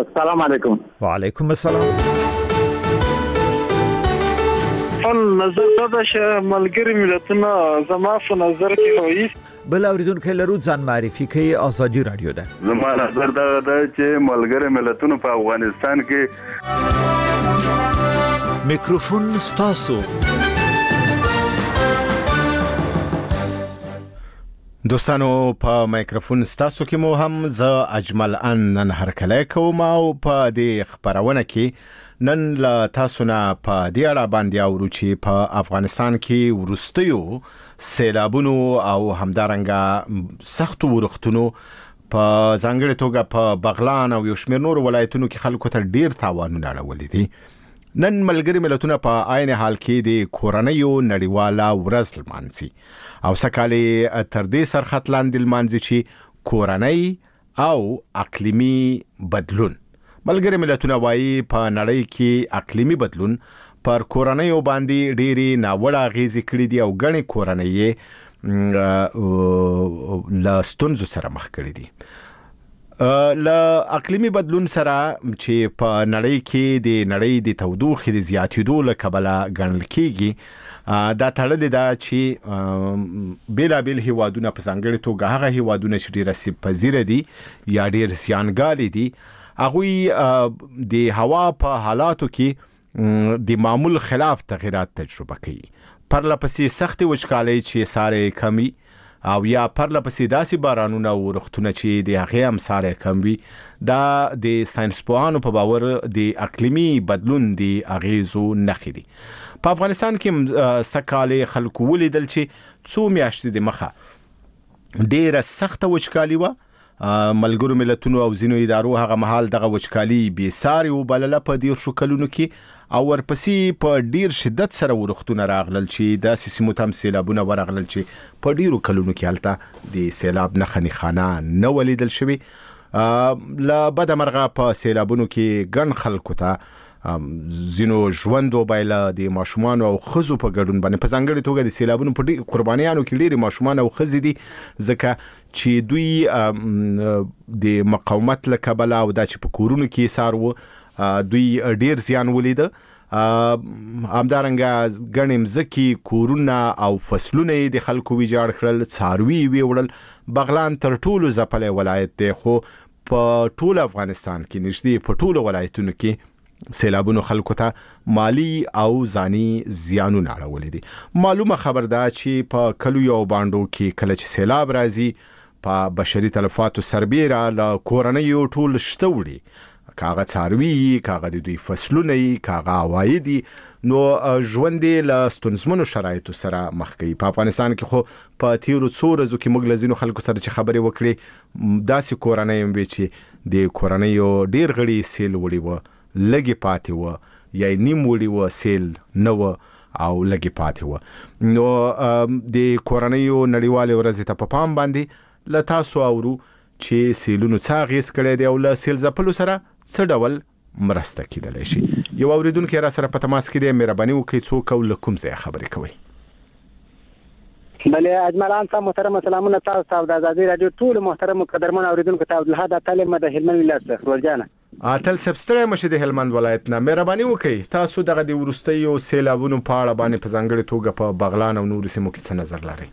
السلام علیکم. وعلیکم السلام. نظر دا چې ملګری ملتونه زما په نظر کې هوي بل اوریدونکو لرو ځان معرفي کوي. ازادي رادیو ده. زما نظر دا چې ملګری ملتونه په افغانستان کې میکروفون ستاسو. دوستانو په میکروفون ستاسو کې مو هم ز اجمل ان نن هرکلی کوم او په دې خبرونه کې نن لا تاسو نه په دې اړه باندې اورو چې په افغانستان کې ورستیو سیلابونو او همدارنګه سختو ورختونو په ځانګړي توګه په بغلان او یو شمېر نور ولایتونو کې خلکو ته ډیر تاوانونه اړولي دي. نن ملګری ملتونه په عین حال کې د کورنیو نړیواله ورځ لمانځي او سکالي تر دې سرخط لاندې لمانځي چې کورنۍ او اقلیمي بدلون. ملګری ملتونه وایي په نړۍ کې اقلیمي بدلون پر کورنیو باندې ډېری ناوړه اغېزې کړې دي او ګڼې کورنۍ له ستونزو سره مخ کړې دي. له اقلیمي بدلون سره چې په نړۍ کې د نړۍ د تودوخې د زیاتېدو له کبله ګڼل کېږي، دا تړلې ده چې بېلابېل هیوادونه په ځانګړې توګه هغه هیوادونه چې ډېر آسیب پذیره دي یا ډېر زیانګالي دي، هغوی د هوا په حالاتو کې د معمول خلاف تغیرات تجربه کوي. پرله پسې سختې وچکالۍ چې سارې کمي او یا پرله پسې داسې بارانونه او ورښتونه چې د هغې هم سارې کم وي، دا د ساینسپوهانو په باور د اقلیمي بدلون د اغېزو نښې دي. په افغانستان کې سکالې خلکو ولیدل چې څو میاشتې د مخه ډېره سخته وچکالي وه. ملګرو ملتونو او ځینو ادارو هغه مهال دغه وچکالي بې سارې وبلله په 10 کلونو کې، او ورپسې په ډیر شدت سره ورښتونه راغلل چې داسې سیمو ته هم سیلابونه ورغلل چې په ډیرو کلونو کې هلته د سیلاب نښه نښانه نه ولیدل شوې. له بده مرغه په سیلابونو کې ګڼ خلکو ته ځینو ژوند وبایله، د ماشومانو او ښځو په ګډون باندې په ځانګړې توګه د سیلابونو په قربانیانو کې ډېرې ماشومان او ښځې دي، ځکه چې دوی د مقاومت له کبله او دا چې په کورونو کې ایسار وو دوی ډیر زیان ولیده. همدارنګه ګڼې مځکې، کورونه او فصلونه د خلکو ویجاړ کړل، څاروي یې وړل. بغلان تر ټولو ځپلی ولایت دی، خو په ټول افغانستان کې نږدې په ټولو ولایتونو کې سیلابونو خلکو ته مالی او ځاني زیانونه اړولي دي. معلومه خبر ده چې په کلیو او بانډو کې کله چې سیلاب راځي، په بشري تلفاتو سربیره له کورنیو ټول شته وړي، کاغه څاروي، کاغه د دوی فصلونه، کاغه عوایدي، نو ژوند له ستونزمنو شرایطو سره مخ کوي. په افغانستان کې خو په تیرو څو ورځو کې موږ له ځینو خلکو سره چې خبرې وکړې، داسې کورنۍ هم وې چې د کورنیو ډېر غړي سیل وړي وه، لږې پاتې وه، یا نیم وړي وه، سیل نه وه او لږې پاتې وه. نو د کورنیو نړیوالې ورځې ته په پام باندې له تاسو اورو چې سیلونو څه اغېز کړی دی او له سیل ځپلو سره څه ډول مرسته کېدلی شي. یو اورېدونکی را سره په تماس کې دی، مهرباني وکړئ څوک او له کوم ځایه خبرې کوئ؟ بله اجملان صاحب محترم سلامونه تاسو ته او د ازادي رادیو ټول محترم قدرمن اوریدونکو ته. عبدالحد اتل د هلمند ولایت څخه ورجانه. اتل صاحب ستړی مشه د هلمند ولایت نه، مهرباني وکړئ تاسو دغه د وروستیو سیلابونو په اړه باندې په ځانګړې توګه په بغلان او نورو سیمو کې څه نظر لرئ؟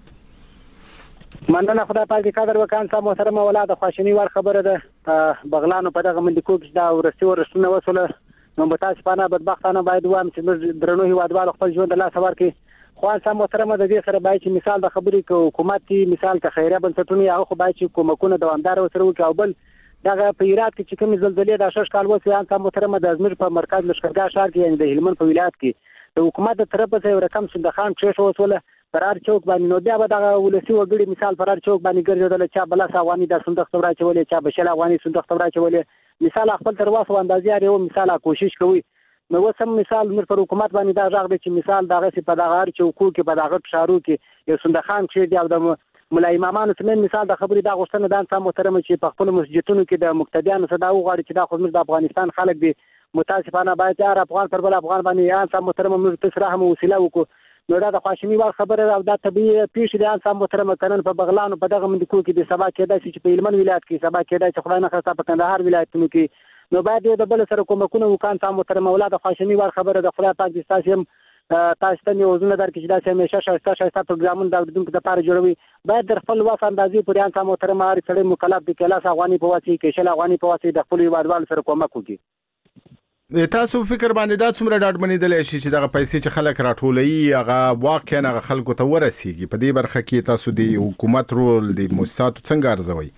مننه خدای پاک دې قدر وکړي. صاحب محترم ولاده خواشینی ور خبره ده. بغلانو په دغه منډکو کې دا ورستونه وسوله، نو به تاسو په نه بدبختانه باید وایم چې درنو هیوادوالو خپل ژوند له لاس ورکړي. خو صاحب محترم د دې سره باید چې مثال د خبرې کو حکومت مثال ته خیریه بنسټونه هغه خو باید چې کومکونه دوامدار وسره وکړي. او بل دغه په هرات کې چې کوم زلزلې د 6 کال وسوي صاحب محترم د ازمیر په مرکز لشکرګاه ښار کې یعنی د هلمند په ولایت کې د حکومت د طرفه څخه یو رقم صندخان چې وسوله فرار چوک باندې، نو بیا به دغه ولسی وګړي مثال فرار چوک باندې ګرځېدل، چا بل افغاني د صندوق تبرا چولې، چا بشل افغاني صندوق تبرا چولې، مثال خپل تر واسه اندازې یو مثال کوشش کوي. نو وسم مثال مر پر حکومت باندې دا ځاغ دی چې مثال دغه سي په دغه هر چوکو کې په دغه شارو کې یو صندخان چې دی او د مولای امامانو څخه مثال د خبرې دا غوښتنه ده صاحب محترم چې په خپل مسجدونو کې د مقتدیانو صدا وغواړي چې دا خو د افغانستان خلک دي، متاسفانه باید هر افغان پر بل افغان باندې صاحب محترم موږ تسره هم وسیله وکړو. نو دا د خواشینی وړ خبره او دا طبيعي پیښ دي صاحب محترم کنن په بغلان په دغه منډکو کې د سبا کېدای چې په هلمند ولایت کې سبا کېدای چې خدای نه خاصه په کندهار ولایتونو کې نو باید د بل سره کومکونه وکړو. تاسو محترم اولاد خواشنی ور خبره د خدای پاک دې تاسو تاسو ته یو ځنه درکې چې دا همیشه شایسته پروګرامونه د اوریدونکو لپاره جوړوي. باید در خپل وس اندازې پورې تاسو محترم هر سړی مکلف دي کلاس افغاني په واسطه کې شل افغاني په واسطه د خپل هیوادوالو سره کومک وکړي. تاسو فکر باندې دا څومره ډاډ بنیدل شي چې دغه پیسې چې خلک راټولوي هغه واقعا هغه خلکو ته ورسیږي؟ په دې برخه کې تاسو د حکومت رول د مؤسساتو څنګه ارزوي؟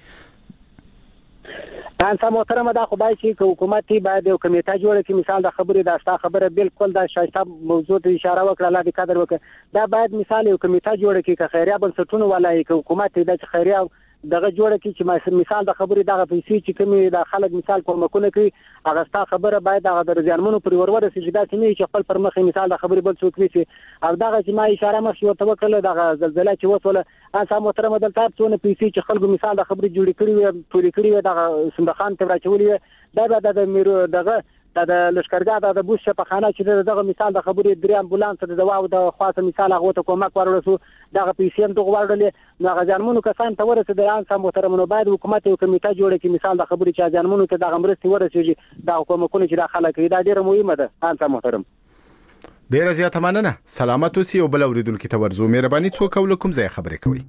تاسو محترم دا خو باید چې حکومت باید یو کمیټه جوړه کړي. مثال د خبرې د استا خبره بالکل د شایسته موضوع ته اشاره وکړه، الله دې قدر وکړي. دا باید مثال یو کمیټه جوړه کړي که خیریه بنسټونه ولای که حکومت د خیریه دغه جوړه کړي چې مثال د خبرې دغه پیسې چې کومي د خلک مثال کومکونه کوي هغه ستا خبره باید هغه د زیانمنو پر ورور سي دا چې خپل پر مخ مثال د خبرې بل څوک وي او دغه چې ما اشاره مخ یو توکل دغه زلزلہ چې وصله تاسو محترم دلته څونه پیسې چې خلکو مثال د خبرې جوړې کړي وي پوری کړي وي دغه صندوقان ته راچولې دا به د میرو دغه د لشکرګاه د بوش په خانه چې دغه مثال د خبرې درې امبولانس د دوا او د خاصه مثال هغه ته کومک ورسو دغه پیسې هم دغه ورډلې نو غزانمنو کسان ته ورسېد. تاسو محترم نو باید حکومت یو کمیټه جوړه کړي مثال د خبرې چې غزانمنو ته دغه مرستې ورسېږي د حکومتونو چې داخله کوي. دا ډیره مهمه ده. تاسو محترم ډیره زیاته مننه. سلامت اوسئ او بل اوریدونکو ته ورزو. مهرباني څوک او کوم ځای خبرې کوي؟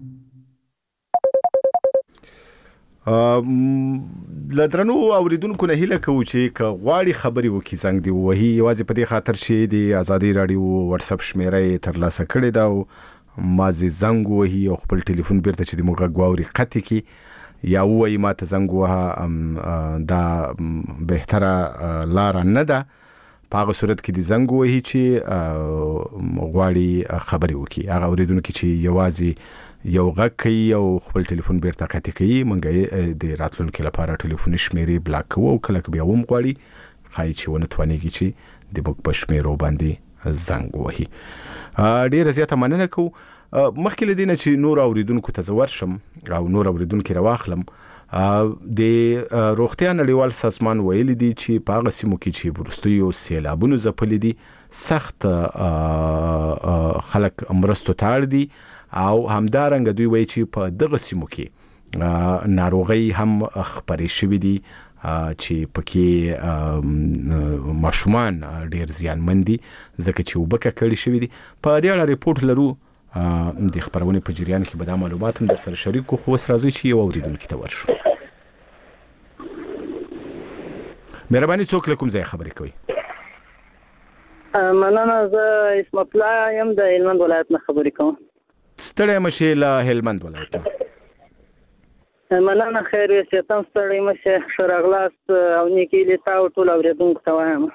لدرنو اوریدونکو نه هیله کوو چې غواړي خبري وکي زنګ دی وਹੀ یوازې په دې خاطر چې د ازادي رادیو واتس اپ شمیره ترلاسه کړې دا او مازه زنګ وਹੀ او خپل ټلیفون بیرته چې د موږ غواړي خطي کی یا وایي ماته زنګ وها دا بهتره لار نه ده. په هغه صورت کې د زنګ وਹੀ چې غواړي خبري وکي هغه اوریدونکو چې یوازې یو غږ کوي او خپل ټلیفون بیرته قطع کوي مونږ د راتلونکو لپاره ټلیفون شمیرې بلاک کوو او کله بیا هم غواړي خای چې ونه توانېږي چې د موږ په شمیرو باندې زنګ وهي. ډیره زیاته مننه کوو. مخکې له دې نه چې نور اوریدونکو ته زه ورشم او نور اوریدونکو راواخلم د روغتیا نړیوال سازمان ویلي دي چې په هغه سیمو کې چې وروستیو سیلابونو ځپلي دي سخت خلک مرستو ته اړ دي او همدارنګه دوی وایي چې په دغه سیمو کې ناروغي هم خپرې شوې دي چې پکې ماشومان ډیر زیانمن دي ځکه چې وبکه کړي شوې دي. په دې اړه ریپورت لرو د خبرونه په جریان کې به دا معلومات هم در سره شریک کوو. خو اوس راځي چې یو اوریدونکو ته ورشو. مهرباني څوک له کوم ځای خبرې کوي؟ مننه. زه اسمت الله یم د هلمند ولایت نه خبرې کوم. ستړی مشه له هلمند ولایت نه. مننه. خیر وسیتم ستړی مشه شراغلاست او نیکی لیتا او ټول اوریدونکو ته وایم.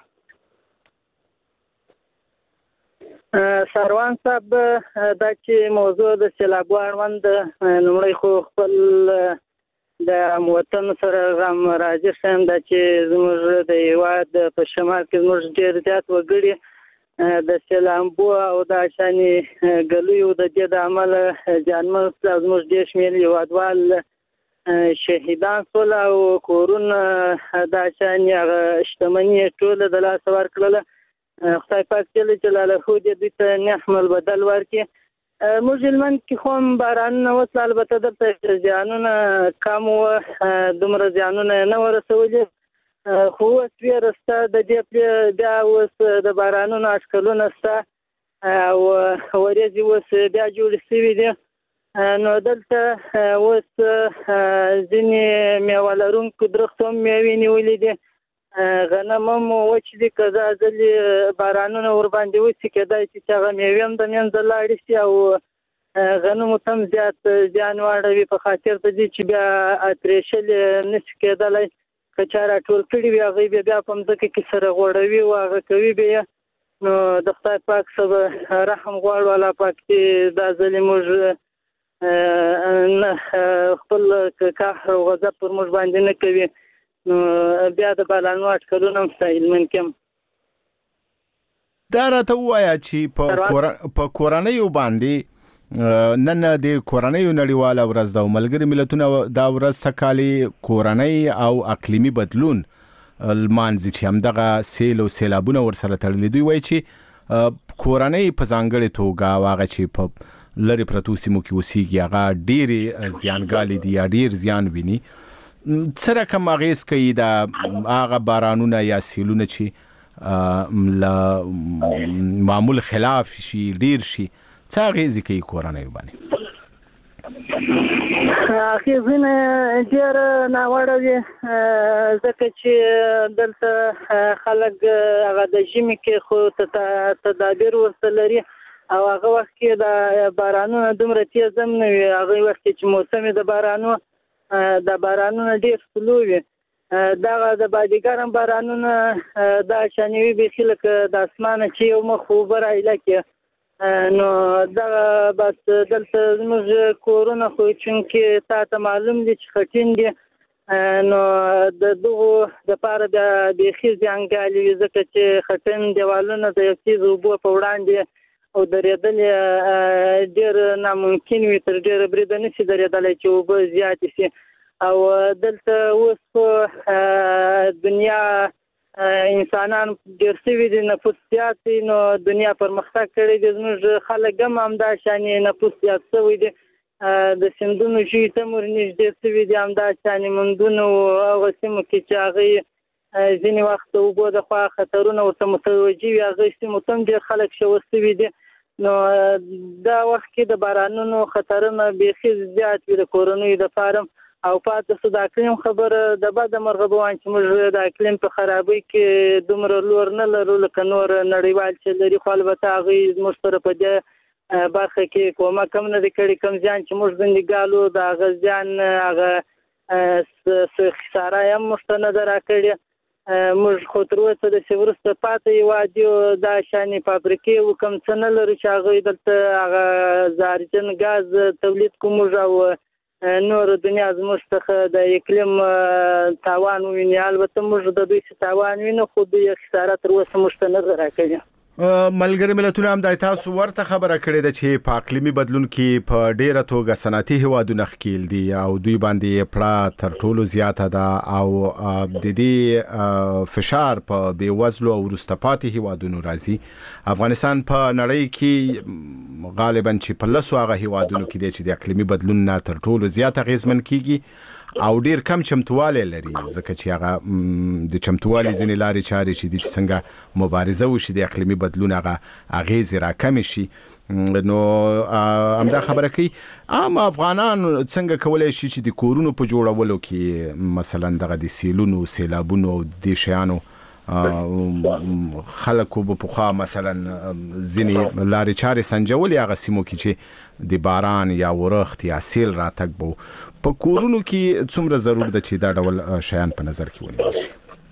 سروان صاحب دا چې موضوع د سیلابو اړوند لومړی خو خپل د وطن سره غم راځي شم دا چې زموږ د هیواد په شمال کې زموږ ډېر زیات وګړي د سیلابو او د شاني ګلویو د دې د عمل جانمن زموږ ډېر شمېر هیوادوال شهیدان شول او کورونه د شاني شتمنۍ ټوله د لاس ورکړله. خدای پاک جل جلاله دې دوی ته نعمل بدل ورکړي. موږ هلمند کې خو هم بارانونه وسل البته دلته زیانونه کم وو دومره زیانونه نه ورسولي خو اوس ویره شته د دې بیا اوس د بارانونو اټکلونه شته او ورېځې اوس بیا جوړې شوي دي. نو دلته اوس ځینې میوه لرونکو درختو هم میوې نیولې دي. غنم هم وچ دي که دا ځلې بارانونه ورباندې وشي کېدای شي چې هغه میوې هم د منځه لاړې شي او غنمو ته هم زیات زیان واړوي په خاطر د دې چې بیا اتریشل نشي کېدلی. که چا راټول کړي وي هغوی بیا په مځکه کې سره غوړوي او هغه کوي بیا. نو د خدای پاک څخه رحم غواړو الله پاک چې دا ځلې موږ خپل قهر او غضب پر موږ باندې نه کوي. نو بیا د بارانونو اټکلونه هم شته هلمند کې هم. دا راته ووایه چې په کورنیو باندې نن د کورنیو نړیواله ورځ ده او ملګري ملتونه دا ورځ سکالي کورنۍ او اقلیمي بدلون لمانځي چې همدغه سیل او سیلابونه ورسره تړلي. دوی وایي چې کورنۍ په ځانګړې توګه او هغه چې په لرې پرتو سیمو کې اوسېږي هغه ډېرې زیانګالې دي یا ډېر زیان ویني. سره کوم اغیز کوي دا هغه بارانونه یا سیلونه چې ل معمول خلاف شي ډیر شي څه اغیز کوي کورنۍ باندې اخیزونه ډیر ناوړه دي ځکه چې دلته خلک هغه د ژمي کې خو تدابیر ورته لري او هغه وخت کې د بارانونو دومره تیز هم نه وي هغه وخت چې موسم د بارانونو ډیر سلو وي دغه د بادګرم بارانونه دا شانوي بيخي لکه د اسمانه چې یو مخ اوبه راایله نو دغه بس دلته موږ کورونه خو چونکې تاسو معلوم دي چې خټین دي نو د دغه د پاره د بيخي ځانګالي ځکه چې خټین دیوالونه د یو څه اوبو په وړاندې او درېدل ډېر ناممکن وي تر ډېر برید نه شي درېدل چې اوبه زیات شي او دلته اوس دنیا انسانان ډېر سوي دي نفوس زیات دي نو دنیا پرمختګ کړی دی زموږ خلک هم همدا شانې نفوس زیات سوی دي د سیندونو ژوي ته مور نږدې سوي دي همدا شانې مندونو هغه سیمو کې چې هغې ځینې وخت اوبو د خوا خطرونه ورته متوجه وي هغې سیمو ته هم ډېر خلک شوه سوي دي نو دا وخت کې د بارانونو خطرونه بیخي زیات وي د کورنیو دپاره او پاتې شو د اقلیم خبره د بده مرغه به وایم چې موږ د اقلیم په خرابۍ کې دومره لور نه لرو لکه نور نړیوال چې لري خو البته هغوی زموږ سره په دې برخه کې کومک هم نه دی کړی کوم زیان چې موږ زندګالو د هغه زیان هغه خساره هم موږ ته نه ده راکړې موږ خو تر اوسه داسې وروسته پاتې هېواد یو دا شانې فابریکې و کوم څه نه لرو چې هغوی دلته هغه زهرجن ګاز تولید کړو موږ او نور دنیا زموږ څخه د اقلیم تاوان وویني البته موږ د دوی څه تاوان وینو خو دوی خساره تر اوسه موږ ته نه ده راکړې ملګري ملتونه هم د تاسو ورته خبره کړې ده چې په اقلیمي بدلون کې په ډیره توګه صنعتي هیوادونه ښکیل دي او دوی باندې پړه تر ټولو زیاته ده او د دې فشار په بیوزلو او وروسته پاتې هیوادونو راځي افغانستان په نړۍ کې غالبا چې په لسو هغه هیوادونو کې دی چې د اقلیمي بدلون نه تر ټولو زیات اغیزمن کیږي او ډیر کم چمتوالی لري ځکه چې هغه د چمتوالي ځینې لارې چارې چې دي چې څنګه مبارزه وشي د اقلیمي بدلون هغه اغیزې راکمې شي نو همدا خبره کوي عام افغانان څنګه کولی شي چې د کورونو په جوړولو کې مثلا دغه د سیلونو سیلابونو او د شیانو خلکو په پخوا مثلا ځینې لارې چارې سنجولې هغه سیمو کې چې د باران یا ورښت یا سیل راتګ به په کورونو کې څومره ضرور ده چې دا ډول شیان په نظر کې ونیول شي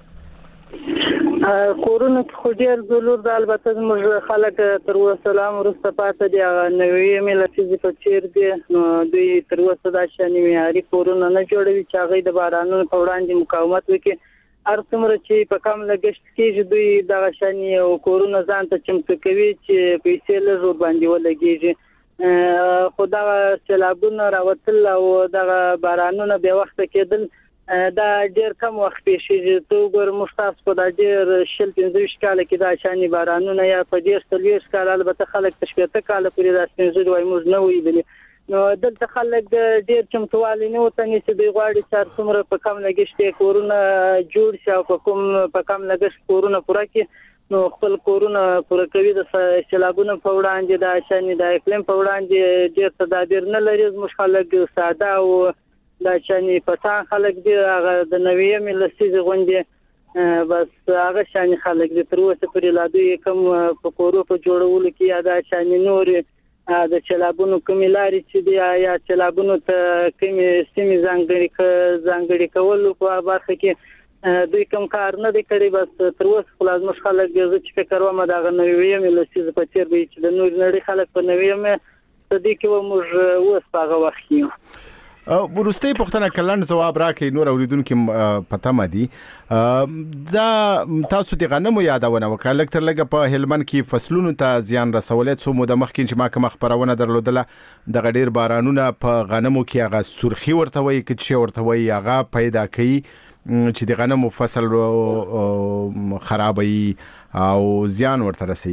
کورونو کې خو ډېر ضرور ده البته زموږ خلک تر اوسه لا هم وروسته پاتې دي هغه نوې لسیزې په څېر دي نو دوی تر اوسه دا شانې معیاري کورونه نه جوړوي چې هغوی د بارانونو په وړاندې مقاومت وکړي هر څومره چې په کم لګښت کېږي دوی دغه شانې کورونه ځان ته چمتو کوي چې پیسې لږ ورباندې ولګېږي خو دغه سیلابونه راوتل او دغه بارانونه بې وخته کېدل دا ډېر کم وخت پیښېږي ته وګوره موږ تاسو په دا ډېر 25 کاله کې دا شانې بارانونه یا په 40 کاله البته خلک په 80 کاله پورې دا سپینځلي وایي موږ نه ولیدلي نو دلته خلک ډېر چمتووالی نه ورته نیسي دوی غواړي چې هر څومره په کم لګښت کورونه جوړ شي او په کم لګښت کورونه پوره کړي نو خپل کورونه پوره کوي د سیلابونو په وړاندې د شانې د اقلیم په وړاندې ډېر تدابیر نه لري زموږ خلک ساده او د شانې پټان خلک دي هغه د نوې لسیزې غوندې بس هغه شانې خلک دي تر اوسه پورې لا دوی کوم په کورو په جوړولو کې یا د شانې نورې د سیلابونو کومې لارې چې دي یا سیلابونو ته کومې سیمې ځانګړي کولو په برخه کې دوی کوم کار نه دی کړی بس تر اوسه خو زموږ خلک زه چې فکر کوم دغه نوې لسیزې په څېر به چې د نورې نړۍ خلک په نوې صدې کې به موږ اوس په هغه وخت کې یو وروستۍ پوښتنه کلن جواب راکړئ نور اوریدونکو په تمه دي دا تاسو د غنمو یادونه وکړه لکه تر لږه په هلمند کې فصلونو ته زیان رسولې څو موده مخکې چې ما کوم خبرونه درلودله دغه ډیر بارانونه په غنمو کې هغه سرخي ورته وایي چې ورته وایي هغه پیدا کوي چې د غنمو فصل خرابوي او زیان ورته رسي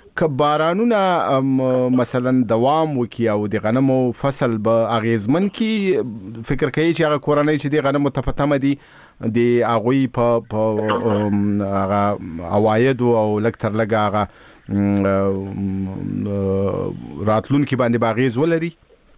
که بارانونه مثلا دوام وکي او د غنمو فصل به اغیزمن کی فکر کوي چې هغه کورنۍ چې د غنمو ته پتمه دي د اغوی په هغه عواید او لکتر لګه هغه راتلون کې باندې باغیز ولري.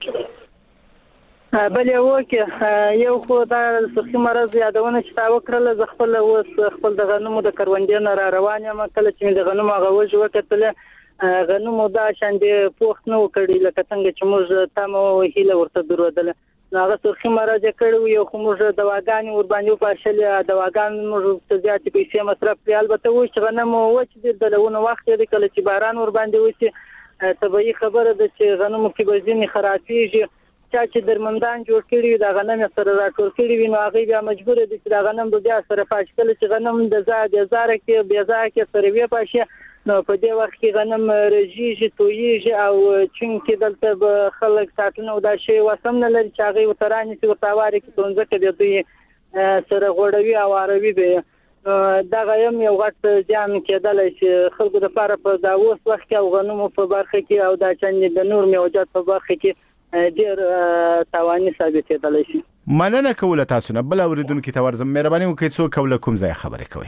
بلې وکه یو خو دا سخی مرض یادونه چې تا وکړله زه خپل د غنمو د کروندې نه را روان یم. کله چې د غنمو هغه وژ وکتله غنمو دا شاندې پوخ نه وکړي لکه څنګه چې موږ تمه هیله ورته درلودله. نو هغه سخی مرض کړی یو خو موږ دواګانې ور باندې وپاشلې دواګان موږ ته زیاتې پیسې مصرف کړې. البته اوس چې غنمو وچ دي د لونه وخت دی کله چې باران ور باندې وشي طبیعي خبره ده چې غنمو کې به ځینې خرابېږي. چا چې درمندان جوړ کړي دا غنم سره راټول کړي وي نو هغه بیا مجبور دي چې دا غنم بیا سره پاش کړي چې غنم د زاره کې بیا ځکه سره وی پاشه. نو په دې وخت کې غنم رژیږي تویږي او چې دلته به خلک ساتنه او دا شی وسم نه لري چې هغه وترانی چې ورتاواري کې تونځه کې دوی سره غوړوي او اروي به دا غیم یو غټ ځان کېدل چې خلکو د لپاره په دا اوس وخت کې او غنمو په برخه کې او دا چې د نور میوجات په برخه کې ډیر تواني ثابتېدلی شي. مننه کوله تاسو نه. بل اوریدونکو ته ورځم مهرباني وکړئ څو کوله کوم ځای خبرې کوي.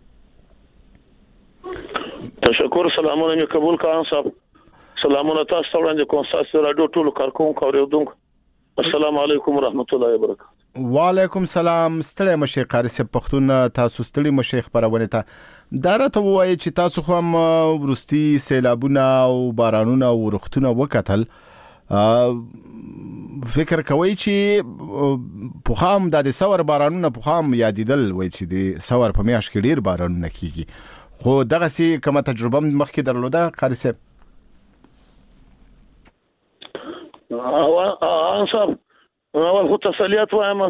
تشکر. سلامونه مې قبول کړم صاحب. سلامونه تاسو ته وړاندې کوم تاسو رادیو ټولو کارکونکو اوریدونکو. السلام علیکم ورحمت الله وبرکاته. وعلیکم السلام. ستړی مشه قاری صاحب پښتون تاسو ستړي مشه خبرونه ته دا راته وایي چې تاسو خو هم ورستي سیلابونه او بارانونه او ورختونه وکتل. فکر کوي چې په خام د سور بارانونه په خام یادیدل وای چې د سور په میاشت کې ډیر بارانونه کیږي خو دغه سي کومه تجربه مخکې درلوده قاری صاحب؟ صاحب اول خو تسلیت وایم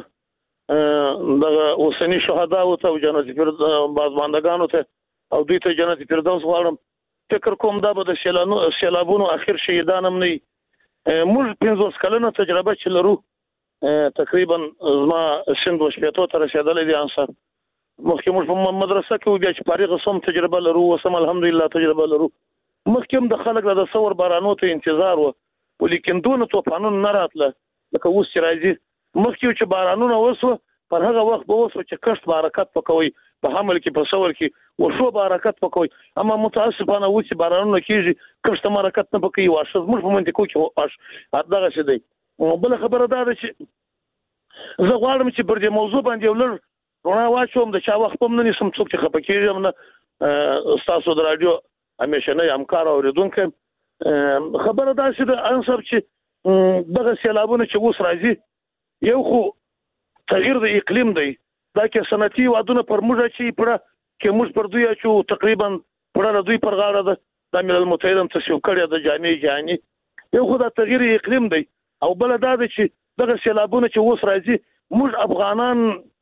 دغه اوسنی شهدا او ته جنت فردوس بازماندگانو ته او دوی ته جنت فردوس غواړم. فکر کوم دا به د سیلابونو اخر شهیدانم نه موږ 15 کلونه تجربه چې لرو تقریبا زما سند وشپېتو ته رسېدلې دي انصار مخکې موږ په مدرسه کې بیا چې فارغ سم تجربه لرو وسم الحمدلله تجربه لرو. مخکې د خلک د ثور بارانو ته انتظار و ولیکن دون طوفانونه نه راتله لکه اوس چې راځي. مخکې چې بارانونه وسو پر هغه وخت به وسو چې کښت برکت پکوي په حمل کې په ثور کې ورشو برکت پکوي. اما متاسفانه و چې بارانونه کیږي کښت برکت نه پکوي واشه موږ په منځ کې واش دغه څه دی. بل خبره دا ده چې زه غواړم چې پر دې موضوع باندې ولر رڼا واچوم د چا وخت هم نه نسم څوک چې خپه کېږم نه تاسو د رادیو همیشه نه همکار اوریدونکو. خبره دا چې انصر چې دغه سیلابونه چې اوس راځي یو خو تغییر د اقلیم دی دا کې صنعتي وادونه پر موږ چې پر کې موږ پر دوی چې تقریبا پر دوی پر غاړه ده د ملل متحد تصویب کړی د جامع یو خو د تغییر اقلیم دی او بل دا دی چې دغه سیلابونه چې اوس راځي موږ افغانان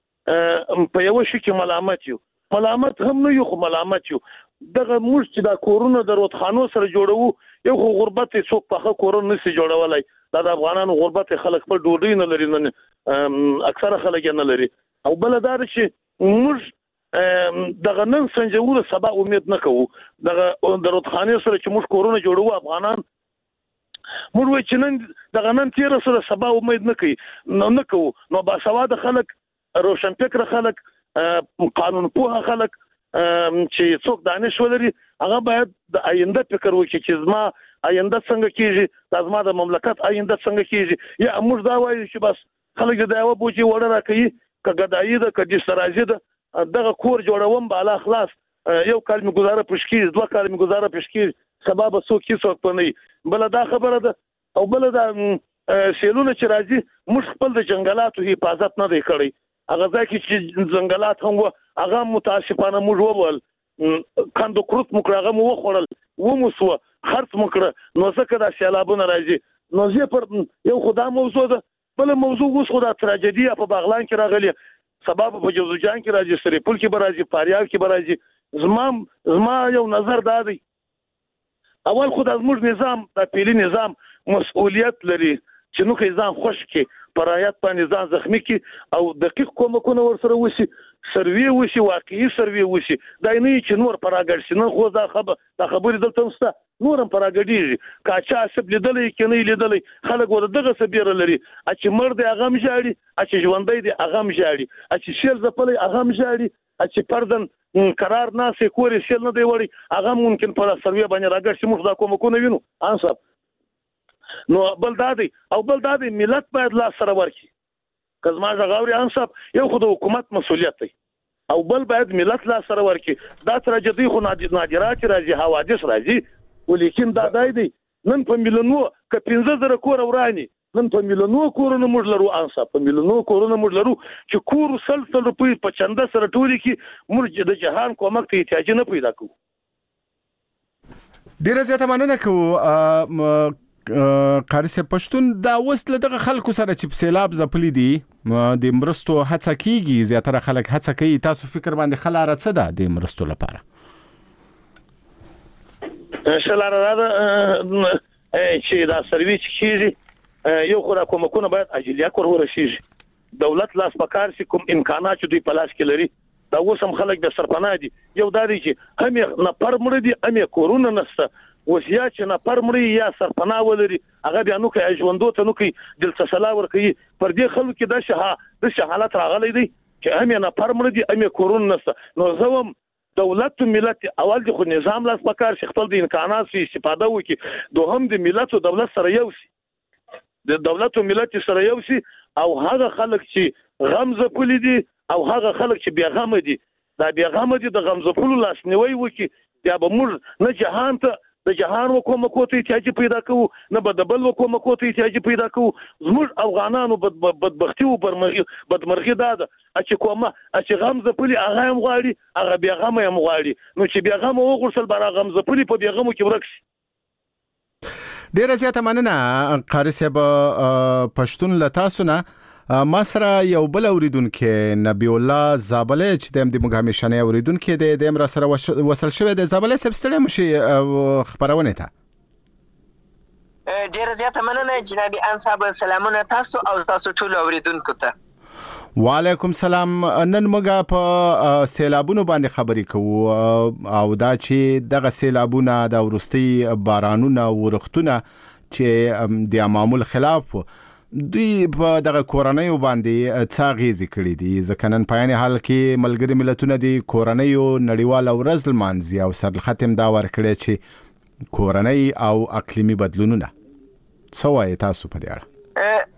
په یو شي کې ملامت هم نه یو خو ملامت یو دغه موږ چې دا کورونه د روتخانو سره جوړو یو خو غربت څوک په کورونه نشي جوړولای دا د افغانانو غربت خلک په ډوډۍ نه لري نه اکثره خلک نه لري. او بل دا چې موږ دغه نن سنجو سبا امید نه کوو دغه د روتخانې سره چې موږ کورونه جوړو افغانان موږ وایي چې نن دغه نن تیر سره سبا امید نه کوو. نو باسواده خلک روشن فکر خلک قانون پوهه خلک چې څوک دانش ولري هغه باید د آینده فکر وکړي چې زما آینده څنګه کیږي د زما د مملکت آینده څنګه کیږي. یا موږ دا وایو چې بس خلک د یو بوجي وړه راکړي کګدایي ده کدي سرازي ده دغه کور جوړوم بالا خلاص یو کال می گزاره پښکی 2 کال می گزاره پښکی سبب څوک څوک پني. بل دا خبره ده او بل دا سیلونه چې راځي موږ خپل د جنگلاتو حفاظت نه دی کړی. هغه ځکه چې جنگلات هم هغه متاسفانه موږ وول کاندو کروت مکرغه مو وخړل و مو سو خرڅ مکړه نو څنګه دا سیلابونه راځي. نو زه پر یو خدای موضوع ده بل موضوع اوس خو دا تراژیدي په بغلان کې راغلی سبب په جوزجان کې راځي سریپل کې راځي فاریاب کې راځي. زما یو نظر دا دی اول خو د زموږ نظام د پیلي نظام مسؤلیت لري چې نو کې ځان خوش کې پرایت باندې ځان زخمی کی او دقیق کومکونه ورسره وشي سروي وشي واقعي سروي وشي دا نه چې نور پراګړ شي نه خو دا خبرې دلته مسته نورم پراګړي کاچا سب لیدلې کني لیدلې خلک ور دغه سبيره لري چې مرد هغه مجاړي چې ژوندۍ دي هغه مجاړي چې شیل زپلې هغه مجاړي چې پردن قرار ناسې کورې شیل نه دی وړي هغه ممکن پر سروي باندې راګړ شي موږ دا کومکونه وینو انصاف نو بل دادی ملت باید لا سره ورکی کزما غاوري انصاف یو خو د حکومت مسولیت دی او بل باید ملت لا سره ورکی دا تراجدي خو نادرات راځي حوادث راځي ولیکن دا دای دی نن په ملونو ک 15000 کور ورانی نن په ملونو کورونه موږ لرو انصاف په ملونو کورونه موږ لرو چې کور سلسله روپۍ په چنده سره ټولي کی موږ د جهان کومک ته احتیاج نه پیدا کوو ډیره زیاته مننه کوو قاری صاحب پښتون دا وسله دغه خلکو سره چې سیلاب زپلی دي د مرستو هڅه کیږي زیاتره خلک هڅه کوي تاسو فکر باندې خلاره څه ده د مرستو لپاره شلاره دا چې دا سرویس کیږي یو خو را کومکونه باید اجلیه کور ورشيږي دولت لاس پکار سي کوم امکانات دوی په لاس کې لري دا وسم خلک د سرپناه دي یو داري چې هم نه پرمړ دي هم کورونه نسته وسیا چې نه پرمړی یا سرپناه ولري هغه بیا نو کوي ژوندو ته نو کوي دلته سلاور کوي پر دې خلکو کې د حالت راغلي دي چې هم نه پرمړ دي هم کورونه نسته نو زوم دولت او ملت اول د خو نظام لاس پکار شي خپل د امکانات سي استفاده وکړي دوهم د ملت او دولت سره یو سي د دولت او ملت سره یو سي او هغه خلک چې غم زپلي دي او هغه خلک چې بیا غم دي دا بیا غم دي د غم زپلو لاس نیوي وکړي بیا به موږ نه جهان ته د جهان وکومکو ته احتیاج پیدا کوو نه به د بل وکومکو ته احتیاج پیدا کوو زموږ افغانانو بدبختی او بدمرغي دا ده چې کومه چې غم زپلي هغه هم غواړي هغه بیا غم هم غواړي نو چې بیا غم وغورسل بر غم زپلي په بیا غمو کې ورک شي ډیره زیاته مننه قاری صاحب پښتون لتاسو نه ما سره یو بل اوریدونکو نبی الله زابله چې د موږ همیشنه اوریدونکو د امر سره وصل شوی د زابله سبستلم شي خبرونه ته ډیره زیاته مننه جناب انصاب سلامونه تاسو او تاسو ټول اوریدونکو ته وعلیکم سلام نن موږ په سیلابونو باندې خبرې کوو او دا چې دغه سیلابونه د ورستي بارانونه ورختونه چې د معمول خلاف دوی په دغه کورنۍ باندې څاغېزي کړې دي ځکه نن په عین حال کې ملګري ملتونه دي کورنۍ نړیواله ورځ لمانځي او سر ختم دا ورکړي چې کورنۍ او اقلیمي بدلونونه څه وایي تاسو په دې اړه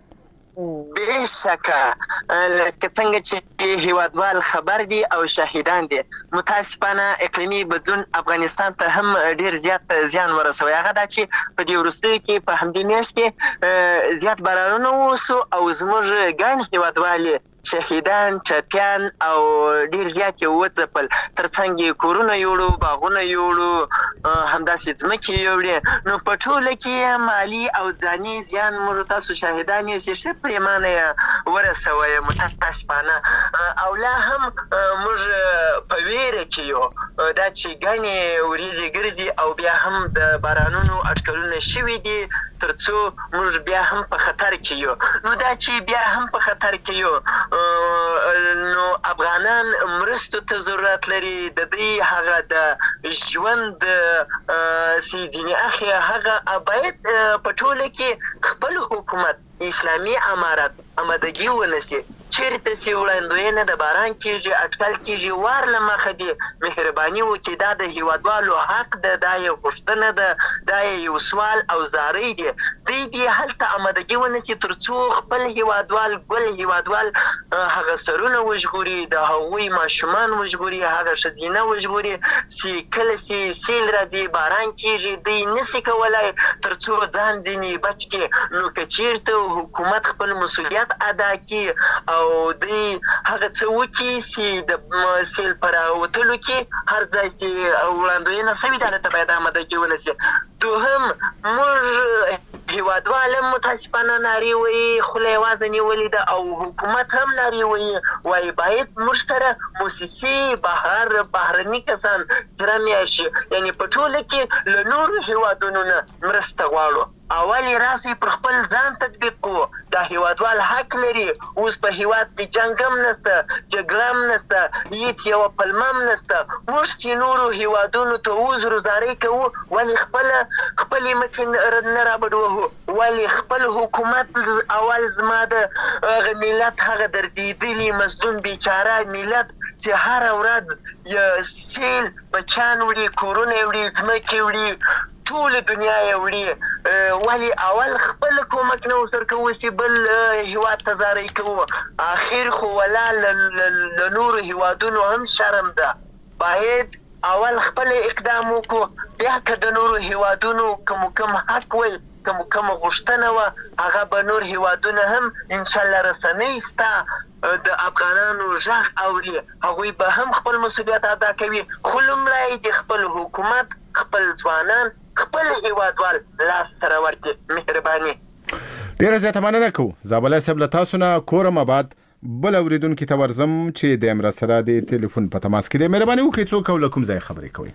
بشکه لکه څنګه چې هیوادوال خبر دي او شاهدان دي متاسفانه اقلیمي بدلون افغانستان ته هم ډیر زیات زیان ورسوي هغه دا چې په دې وروستیو کې په همدې میاشت کې زیات بارانونه وشو او زموږ ګڼ هیوادوال شهیدان چپیان او ډیر زیات یو وځپل ترڅنګ کورونه یوړو باغونه یوړو همداسې ځمکې یوړې نو په ټوله کې مالی او ځاني زیان موږ تاسو شاهدان یې چې پریمانه ورسوي متاسفانه او لا هم موږ په ویره کې یو دا چې ګڼې وریځې ګرځي او بیا هم د بارانونو اټکلونه شوي دي ترڅو موږ بیا هم په خطر کې یو نو دا چې بیا هم په خطر کې یو نو افغانان مرستو ته ضرورت لري د دې هغه د ژوند سیدنی اخی هغه باید په ټوله کې خپل حکومت اسلامي امارات آمادګي ونیسي چیرته چې وړاندوینه د باران کېږي اټکل کېږي وار له مخه دي مهرباني وکړي دا د هیوادوالو حق ده دا یو غوښتنه ده دا یو سوال او زارۍ دي دوی دې هلته آمادګي ونیسي تر څو خپل هیوادوال ګل هیوادوال هغه سرونه وژغوري د هغوی ماشومان وژغوري هغه ښځینه وژغوري چې کله چې سیل راځي باران کېږي دوی نشي کولی تر څو ځان ځینې بچ کړي نو که چیرته حکومت خپل مسؤلیت ادا کړي او دوی هغه څه وکړي چې د سیل په راوتلو کې هر ځای چې وړاندوینه شوې ده هلته باید آمادګي ونیسي دوهم موږ هیوادوال هم متاسفانه نارې وایي خوله یوازې نیولې ده او حکومت هم نارې وایي وایي باید موږ سره موسسې بهرني کسان جرم یا شي یعنې په ټوله کې له نورو هیوادونو نه مرسته غواړو اول یې راسي پر خپل ځان تطبیق کوو. دا هیوادوال حق لري. اوس په هیواد کې جنګ هم نشته، جګړه هم نشته، هېڅ یوه پلمه هم نشته. موږ چې نورو هیوادونو ته وزرو زارۍ کوو، ولې خپلې مټې نه رابډوهو؟ ولې خپل حکومت اول زما د هغه ملت، هغه دردېدلي مظلوم بیچاره ملت چې هره ورځ سیل بچیان وړي، کورونه یې وړي، ځمکې وړي، ټوله دنیا یې وړي، ولې اول خپل کومک نه ورسره کوو چې بل هیواد ته زارۍ کوو؟ اخر خو ولا له نورو هیوادونو هم شرم ده. باید اول خپل اقدام وکړو، بیا که د نورو هیوادونو کوم حق وي، کوم غوښتنه وه، هغه به نور هیوادونه هم انشاءالله رسنۍ ستا د افغانانو غږ اوري، هغوی به هم خپل مسؤلیت ادا کوي. خو لومړی د خپل حکومت، خپل ځوانان، خپل هیوادوال لاس سره ورکړي. مهرباني. ډیره زیاته مننه کوو. زابله صاحب له تاسو نه کورم آباد. بل اوریدونکي ته ورځم چې د امرا سره د ټلیفون په تماس کې دی. مهرباني وکړئ څوک او له کوم ځای خبرې کوئ؟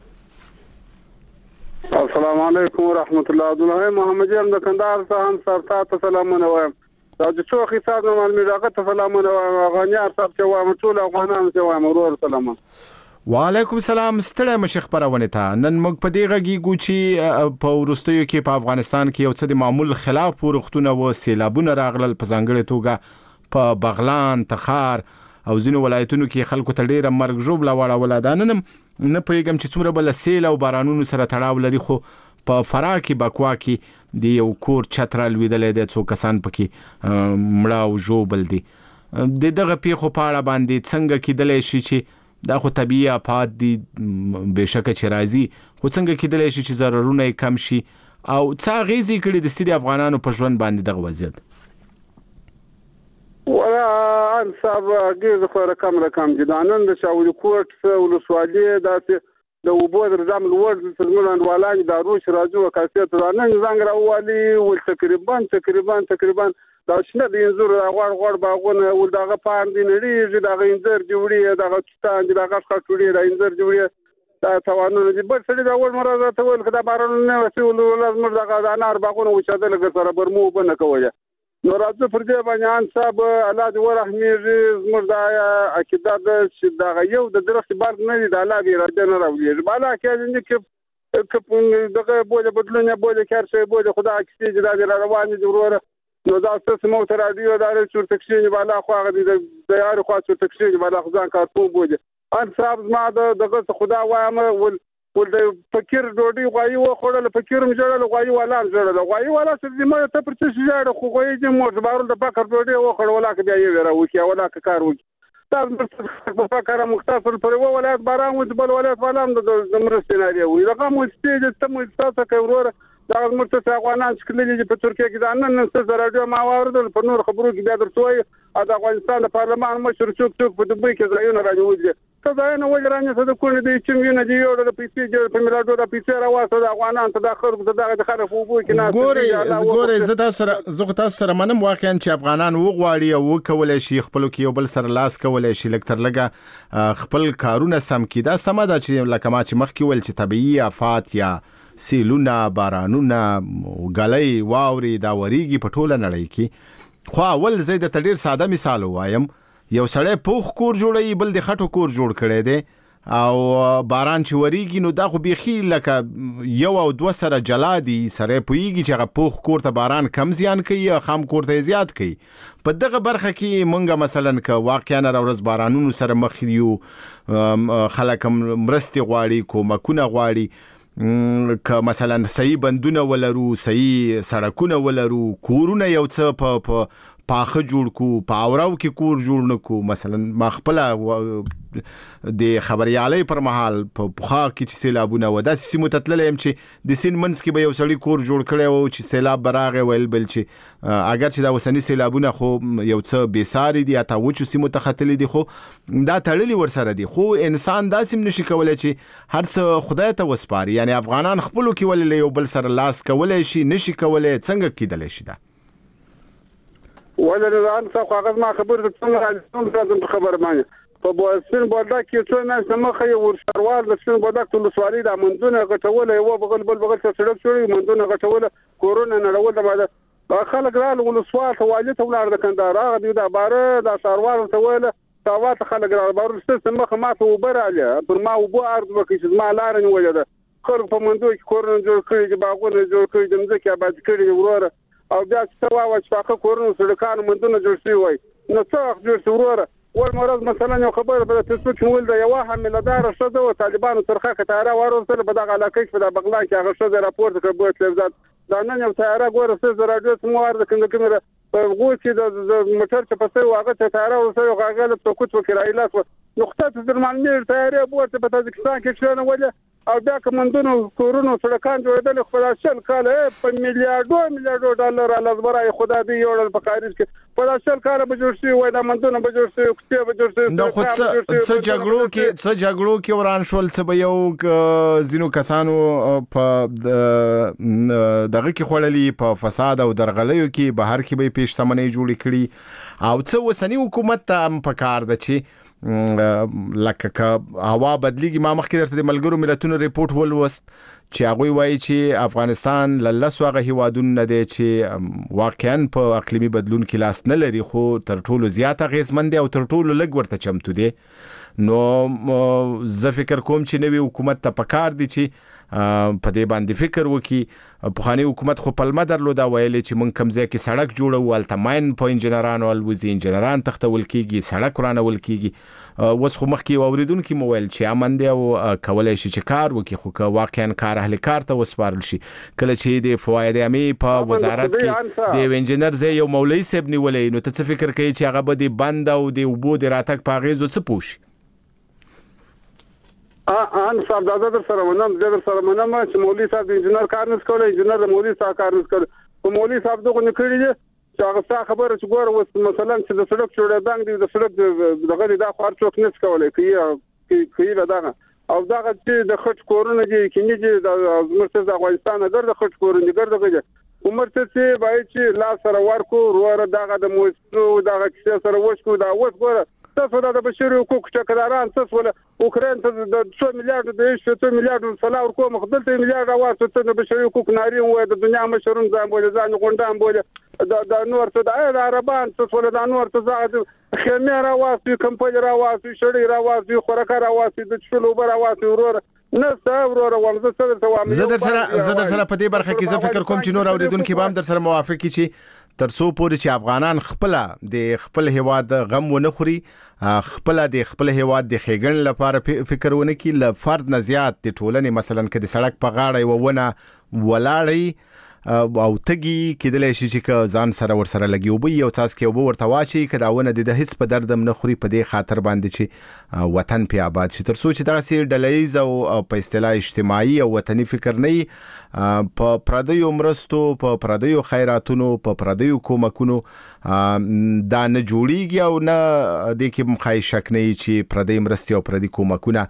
السلام علیکم ورحمت الله. عبدالله محمد یم د کندهار څخه هم سرتا ته سلامونه وایم. دا چې څو حساب نه معلومي هغه ته سلامونه وایم. افغانیار صاحب چې وایم، ټول افغانانو چې وایم، ورور سلامونه. وعلیکم السلام. ستړی مشه خپرونه ته. نن موږ په دې غږیږو چې په وروستیو کې په افغانستان کې یو څه د معمول خلاف پورښتونه و سیلابونه راغلل، په ځانګړې توګه په بغلان، تخار او ځینو ولایتونو کې خلکو ته ډېره مرګ ژوبله واړوله. دا نن نه پوهېږم چې څومره به له سیل او بارانونو سره تړاو لري، خو په فراه کې بکوا کې د یو کور چت رالوېدلی دی، څو کسان پکې مړه او ژوبل دي. د دغه پیښو په اړه باندې څنګه کیدلی شي چې دا خو طبیعي آفات دي بېشکه چې راځي، خو څنګه کیدلی شي چې ضررونه یې کم شي او څه اغېزې کړي د ستي افغانانو په ژوند باندې دغه وضعیت؟ ولا انصاب اغېزه خو رقم دي. دا نن د شاولي کوټ ولسوالي داسې د اوبو د نظام لوړ څلمون انډوالان د روش راځو کاسيت دا نن زنګ راوالي ول تقریبا دا شنه د انځور غوړ باغونه ول دغه پاندې نړۍ دغه انځر جوړي، دغه ستان دغه خټوړي، د انځر جوړي، دا توانونه دي. بل سړي دا ول مرزه ته ول کدا بارون نه وسول لازم دغه انار باغونه وچاده لګ سره برمو بنه کوله. نو راځو پر دې باندې ان صاحب الله دې ورحمي زموږ دا عقیده ده چې دا یو د درخت برګ نه دی، د الله دې راځي نه راوړي. بالا کې چې دغه بوله بدلونه بوله کارشه بوله خدا کسي دا روان دي وروره. نو دا څه مو تر رادیو دا څور تکشین بالا خو هغه د یار خو څور تکشین بالا ځان کار کوم بوله. ان صاحب ما دغه خدا وایم ول د فکر ډوډۍ غوایي و خوړل، فکر هم جوړل، غوایي والا جوړل، غوایي والا چې ما ته پر څه جوړ خو غوایي چې مو زبارل د فکر ډوډۍ و خوړل، ولا کې بیا یې ورو کې ولا کار وکي. دا په فکر مختصر پر و ولایت باران و بل ولایت والام د مرستې نه دی وي. دا کوم ستې ته مو تاسو کوي دا مرته افغانان چې کله په ترکیه کې دا نن څه راډیو ما واردل په نور خبرو کې بیا درته د افغانستان د پارلمان مشر څوک په دبي کې ځایونه راځي. ته دا نه وجرانه څه د کول دي چې مینه دی یو د پیسې په ملاتړ د پیسې راوځه د افغانان ته د خرب د خلک وګو کې نه ګوري. زه تاسو سره منم واقعا چې افغانان وغواړي او وکول شي خپل کې یو بل سره لاس کول شي لکتر لګه خپل کارونه سم کی. دا سم ده چې لکه ما چې مخکې ول چې طبيعي آفات یا سیلونه، بارانونه، غلۍ، واوري دا وریږي په ټوله نړۍ کې. خو اول زه د ډېر ساده مثال وایم. یو سړی پوخ کور جوړوي، بل د خټو کور جوړ کړی دی، او باران چې وریږي نو دا خو بیخي لکه یو او دوه سره جلا دي. سره پوهیږي چې هغه پوخ کور ته باران کم زیان کوي او خام کور ته زیات کوي. په دغه برخه کې مونږه مثلا که واقعا ورځ بارانونو سره مخ یو، خلک مرستې غواړي، کومکونه غواړي، که مثلا صحیح بندونه ولرو، صحیح سړکونه ولرو، کورونه یو څه په پاخه جوړ کو، په اوراو کې کور جوړ نکو. مثلا ما خپل د خبريالۍ پر مهال په پخا کې چې سیلابونه و داسې سیمو ته تللی یم چې د سیند منځ کې به یو سړي کور جوړ کړی و چې سیلاب به راغی، ویل بل چې اگر چې دا اوسني سیلابونه خو یو څه بېساري دي، حتی وچو سیمو ته ختلي دي، خو دا تړلي ورسره دي. خو انسان داسې هم نشي کولی چې هر څه خدای ته وسپاري. یعنې افغانان خپلو کې ولې له یو بل سره لاس کولی شي، نشي کولی، څنګه کیدلی شي دا؟ ولا الان ساق ما خبرت څنګه راځم خبر باندې په سپین بولدک کې څو میاشتې مخه یې ورشروال د سپین بولدک ولسوالۍ د مندونه غټوله یو بغل بل بغل ته سړک جوړي مندونه غټوله کورونه نړول د بعد خلک رال ولسوال ته والي ته ولار د کندهار هغه د باره د شروال ته ویل تاوات خلک رال بار ست مخه ما ته وبراله پر ما وبو ارض وکړي ما لار نه ولیده خلک په مندو کې کورونه جوړ کړي باغونه جوړ کړي د مځکه آباد کړي وروره او بیا چې وا چې پاکه کورونه سړکان مندونه جوړ شي وای نو څه جوړ شي وروره والمرض مثلا یو خبر په فیسبوک مول د یو حاملدار شوه د طالبانو ترخه کتاره ورسره په دغه علاقه کې په بغلان کې هغه شوه راپورټ کړ په تلویزیون دا نن یو تیاره ګوره څه راډیو سموار د کیمره په غو چې د موټر چې پسې واغه ته تیاره ورسره غاغله په کوټ وکړای لاس نقطه درمانمیر تیاره بورته په تاجکستان کې شونه ولې او بیا کومندونو کورونو سړکان جوړېدل خو دا شل کال په میلیارډو ډالر لازمرای خدا دې یوړل په کاریز کې په دا شل کال به جوړ شي وای دا مندونه به جوړ شي کته به جوړ شي نو خو څه جګړو کې وران شول څه به یو زینو کسانو په دغه کې خړلې په فساد او درغلیو کې بهر کې به پیشتمنۍ جوړې کړي او څه وسنی حکومت ته په کار ده چې لکه هوا بدلیږي ما مخکې درته د ملګرو ملتونو ریپورت ولوست چې هغه وایي چې افغانستان لسوغه هیوادونه نه دي چې واقعا په اقلیمي بدلون کې لاس نه لري خو تر ټولو زیات اغیزمن دي او تر ټولو لږ ورته چمتو دي نو زه فکر کوم چې نوی حکومت ته پکار دي چې په دې باندې فکر وکړي پخوانی حکومت خو پلمه درلوده ویلې چې مونږ کمزې کې سړک جوړو التماین په انجنیرانو الوزي انجنیران تختول کیږي سړک ورانول کیږي وس خو مخکې اوریدونکو موبایل چې امن دی او کولای شي چې کار وکړي خو که واقعا کار اهل کار ته وسپارل شي کله چې د فواید عامه په وزارت کې د انجنیر زې یو مولوی صاحب نیولې نو ته څه فکر کوي چې هغه به د بند او د وبو د راتګ په غیزو څه پوښي ان صاحب دا در سره منم چې مولوی صاحب د انجنیر کار نه کولای انجنیر د مولوی صاحب کار نه کولای او مولوی صاحب دغه نه کړی چې هغه څه خبره چې ګوره وس مثلا چې د سړک جوړېدل د سړک دغه د خار څوک نه کولای کوي دغه او دغه چې د خټ کورونه دي کینی چې د مرتضی افغانستان اگر د خټ کورونه ګرځي عمر ته چې باید چې لا سره ورکو وروره دغه د موسسو دغه کیسه سره وښکو دا اوس ګوره تاسو د بشري حقوقو ټکداران تاسو ول اوکرين ته د 2 میلیارډ د 2 میلیارډ سلاو کوم خپلته میلیارډ واسطه د بشري حقوقو ناري و د دنیا مشرون ځان بوله ځان غونډان بوله د نور ته د عربان تاسو ول د نور ته زاد خیمه راواسي کمپنی راواسي شړې راواسي خوراک راواسي د چلو راواسي ورور نه ورور ومزه سره توامل زه در سره په دې برخه کې زه فکر کوم چې نور اوریدونکو به هم در سره موافق چې ترسو پورې چې افغانان خپل هیواد غم ونه خوري خپل هیواد د خېګن لپاره فکر ونه کی ل فرد نه زیات د ټولنې مثلا کې د سړک په غاړه ونه ولاړی او تګي کېدلای شي چې ځان سره ور سره لګي او به یو تاس کې او ورته واچي کداونه د هیڅ په دردم نه خوري په دې خاطر باندې چې وطن په آباد شي تر څو چې دا سي ډلایز او په اصطلاح اجتماعي او وطني فکر نه په پردیو مرستو په پردیو خیراتونو په پردیو کومکونو دا نه جوړیږي او نه د کې مخای شک نه چې پردی مرستي او پردی کومکونه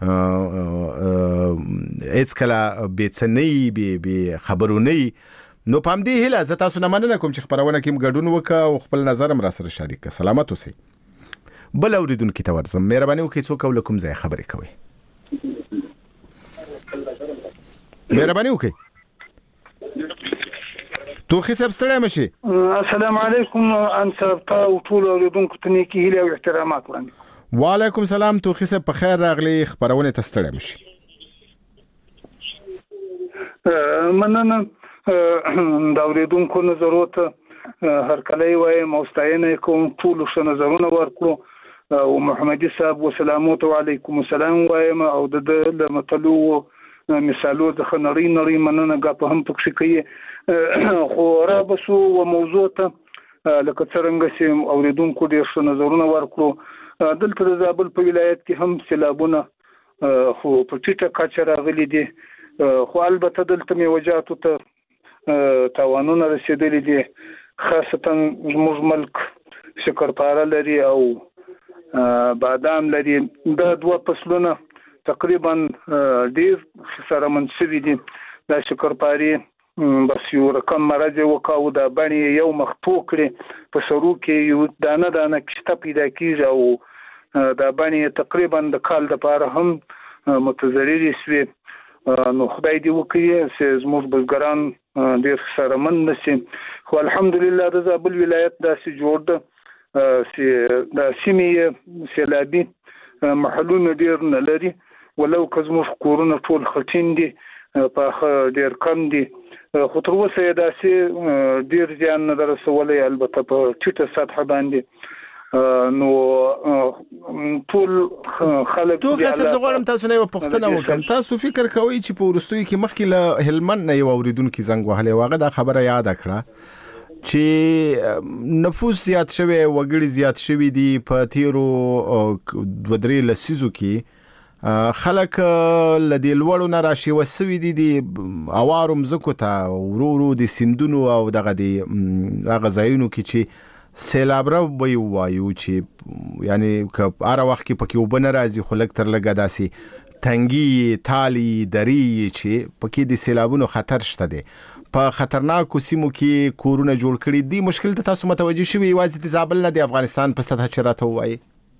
هیڅ کله بیڅنۍ به خبرونه نو پام دی هله زه تاسو نه مننه کوم چې خبرونه کې ګډون وکړه او خپل نظر هم را سره شریک سلامت اوسئ بل اوریدونکو ته ورزم مهرباني وکړئ څوک ولکم ځای خبرې کوي مهرباني وکړئ توخي صاحب ستړی مشي السلام علیکم ان صاحب او ټول اوریدونکو ته نیکی هیله او احترامات وړاندې وعلیکم سلام توخي صاحب په خیر راغلی خبرونه ته ستړی مشي مننه دا اوریدونکو نظرات هر کله وای مستعین کوم ټول څه نظرونه ورکړو او محمدي صاحب وسلامات علیکم السلام وایم او د مطلو مثالو د خنري مننه غا په هم پکې کوي خو را بسو او موضوع ته لکه څنګه چې اوریدونکو ډیر څه نظرونه ورکړو دلته د زابل په ولایت کې هم سیلابونه خو په ټیټه کچه راغلي دي خو البته دلته میوجاتو ته تاوانونه رسیدلي دي خاصتا زموږ ملک شکرپاره لري او بادام لري دا دوه فصلونه تقریبا ډیر سره منسوي دي دا شکرپاري بس یو رقم مرض وکاو دا باندې یو مخ پوکړي په سرو کې یو دانه کشته پیدا کیږي او د باندې تقریبا د کال د پاره هم متضرر شوي. نو خدای دې وکړي چې زموږ بزګران ډېر سرمن نشي. خو الحمدلله د زابل ولایت داسې جوړ ده چې د سیمې سیلابي محلونه ډېر نه لري، ولو که زموږ کورونه ټول خټین دي، په ډېر کم دي، خو تر اوسه یې داسې ډېر زیان نه ده رسولی، البته په ټیټه سطحه باندې. نو ټول خلک توخه صاحب غواړم تاسو نه یو پوښتنه وکړم. تاسو فکر کوئ چې په وروستیو کې مخکې له هلمند نه یو اوریدونکي زنګ وهلی و، هغه دا خبره یاد کړه چې نفوس زیات شوی، وګړي زیات شوي دي په تیرو 2-3 لسیزو کې، خلک له دې لوړو نه راشیوه سوي دي د اوارو مځکو ته، ورو ورو د سیندونو او دغه د هغه ځایونو کې چې سیلابره به وایو چې یعنی که هر وخت کې پکې اوبه نه راځي، خو لږ تر لږه داسې تنګي تالي درې چې پکې د سیلابونو خطر شته دی. په خطرناکو سیمو کې کورونه جوړ کړي دي. مشکل ته تاسو متوجه شوي یوازې د زابل نه د افغانستان په سطح چې راته ووایي؟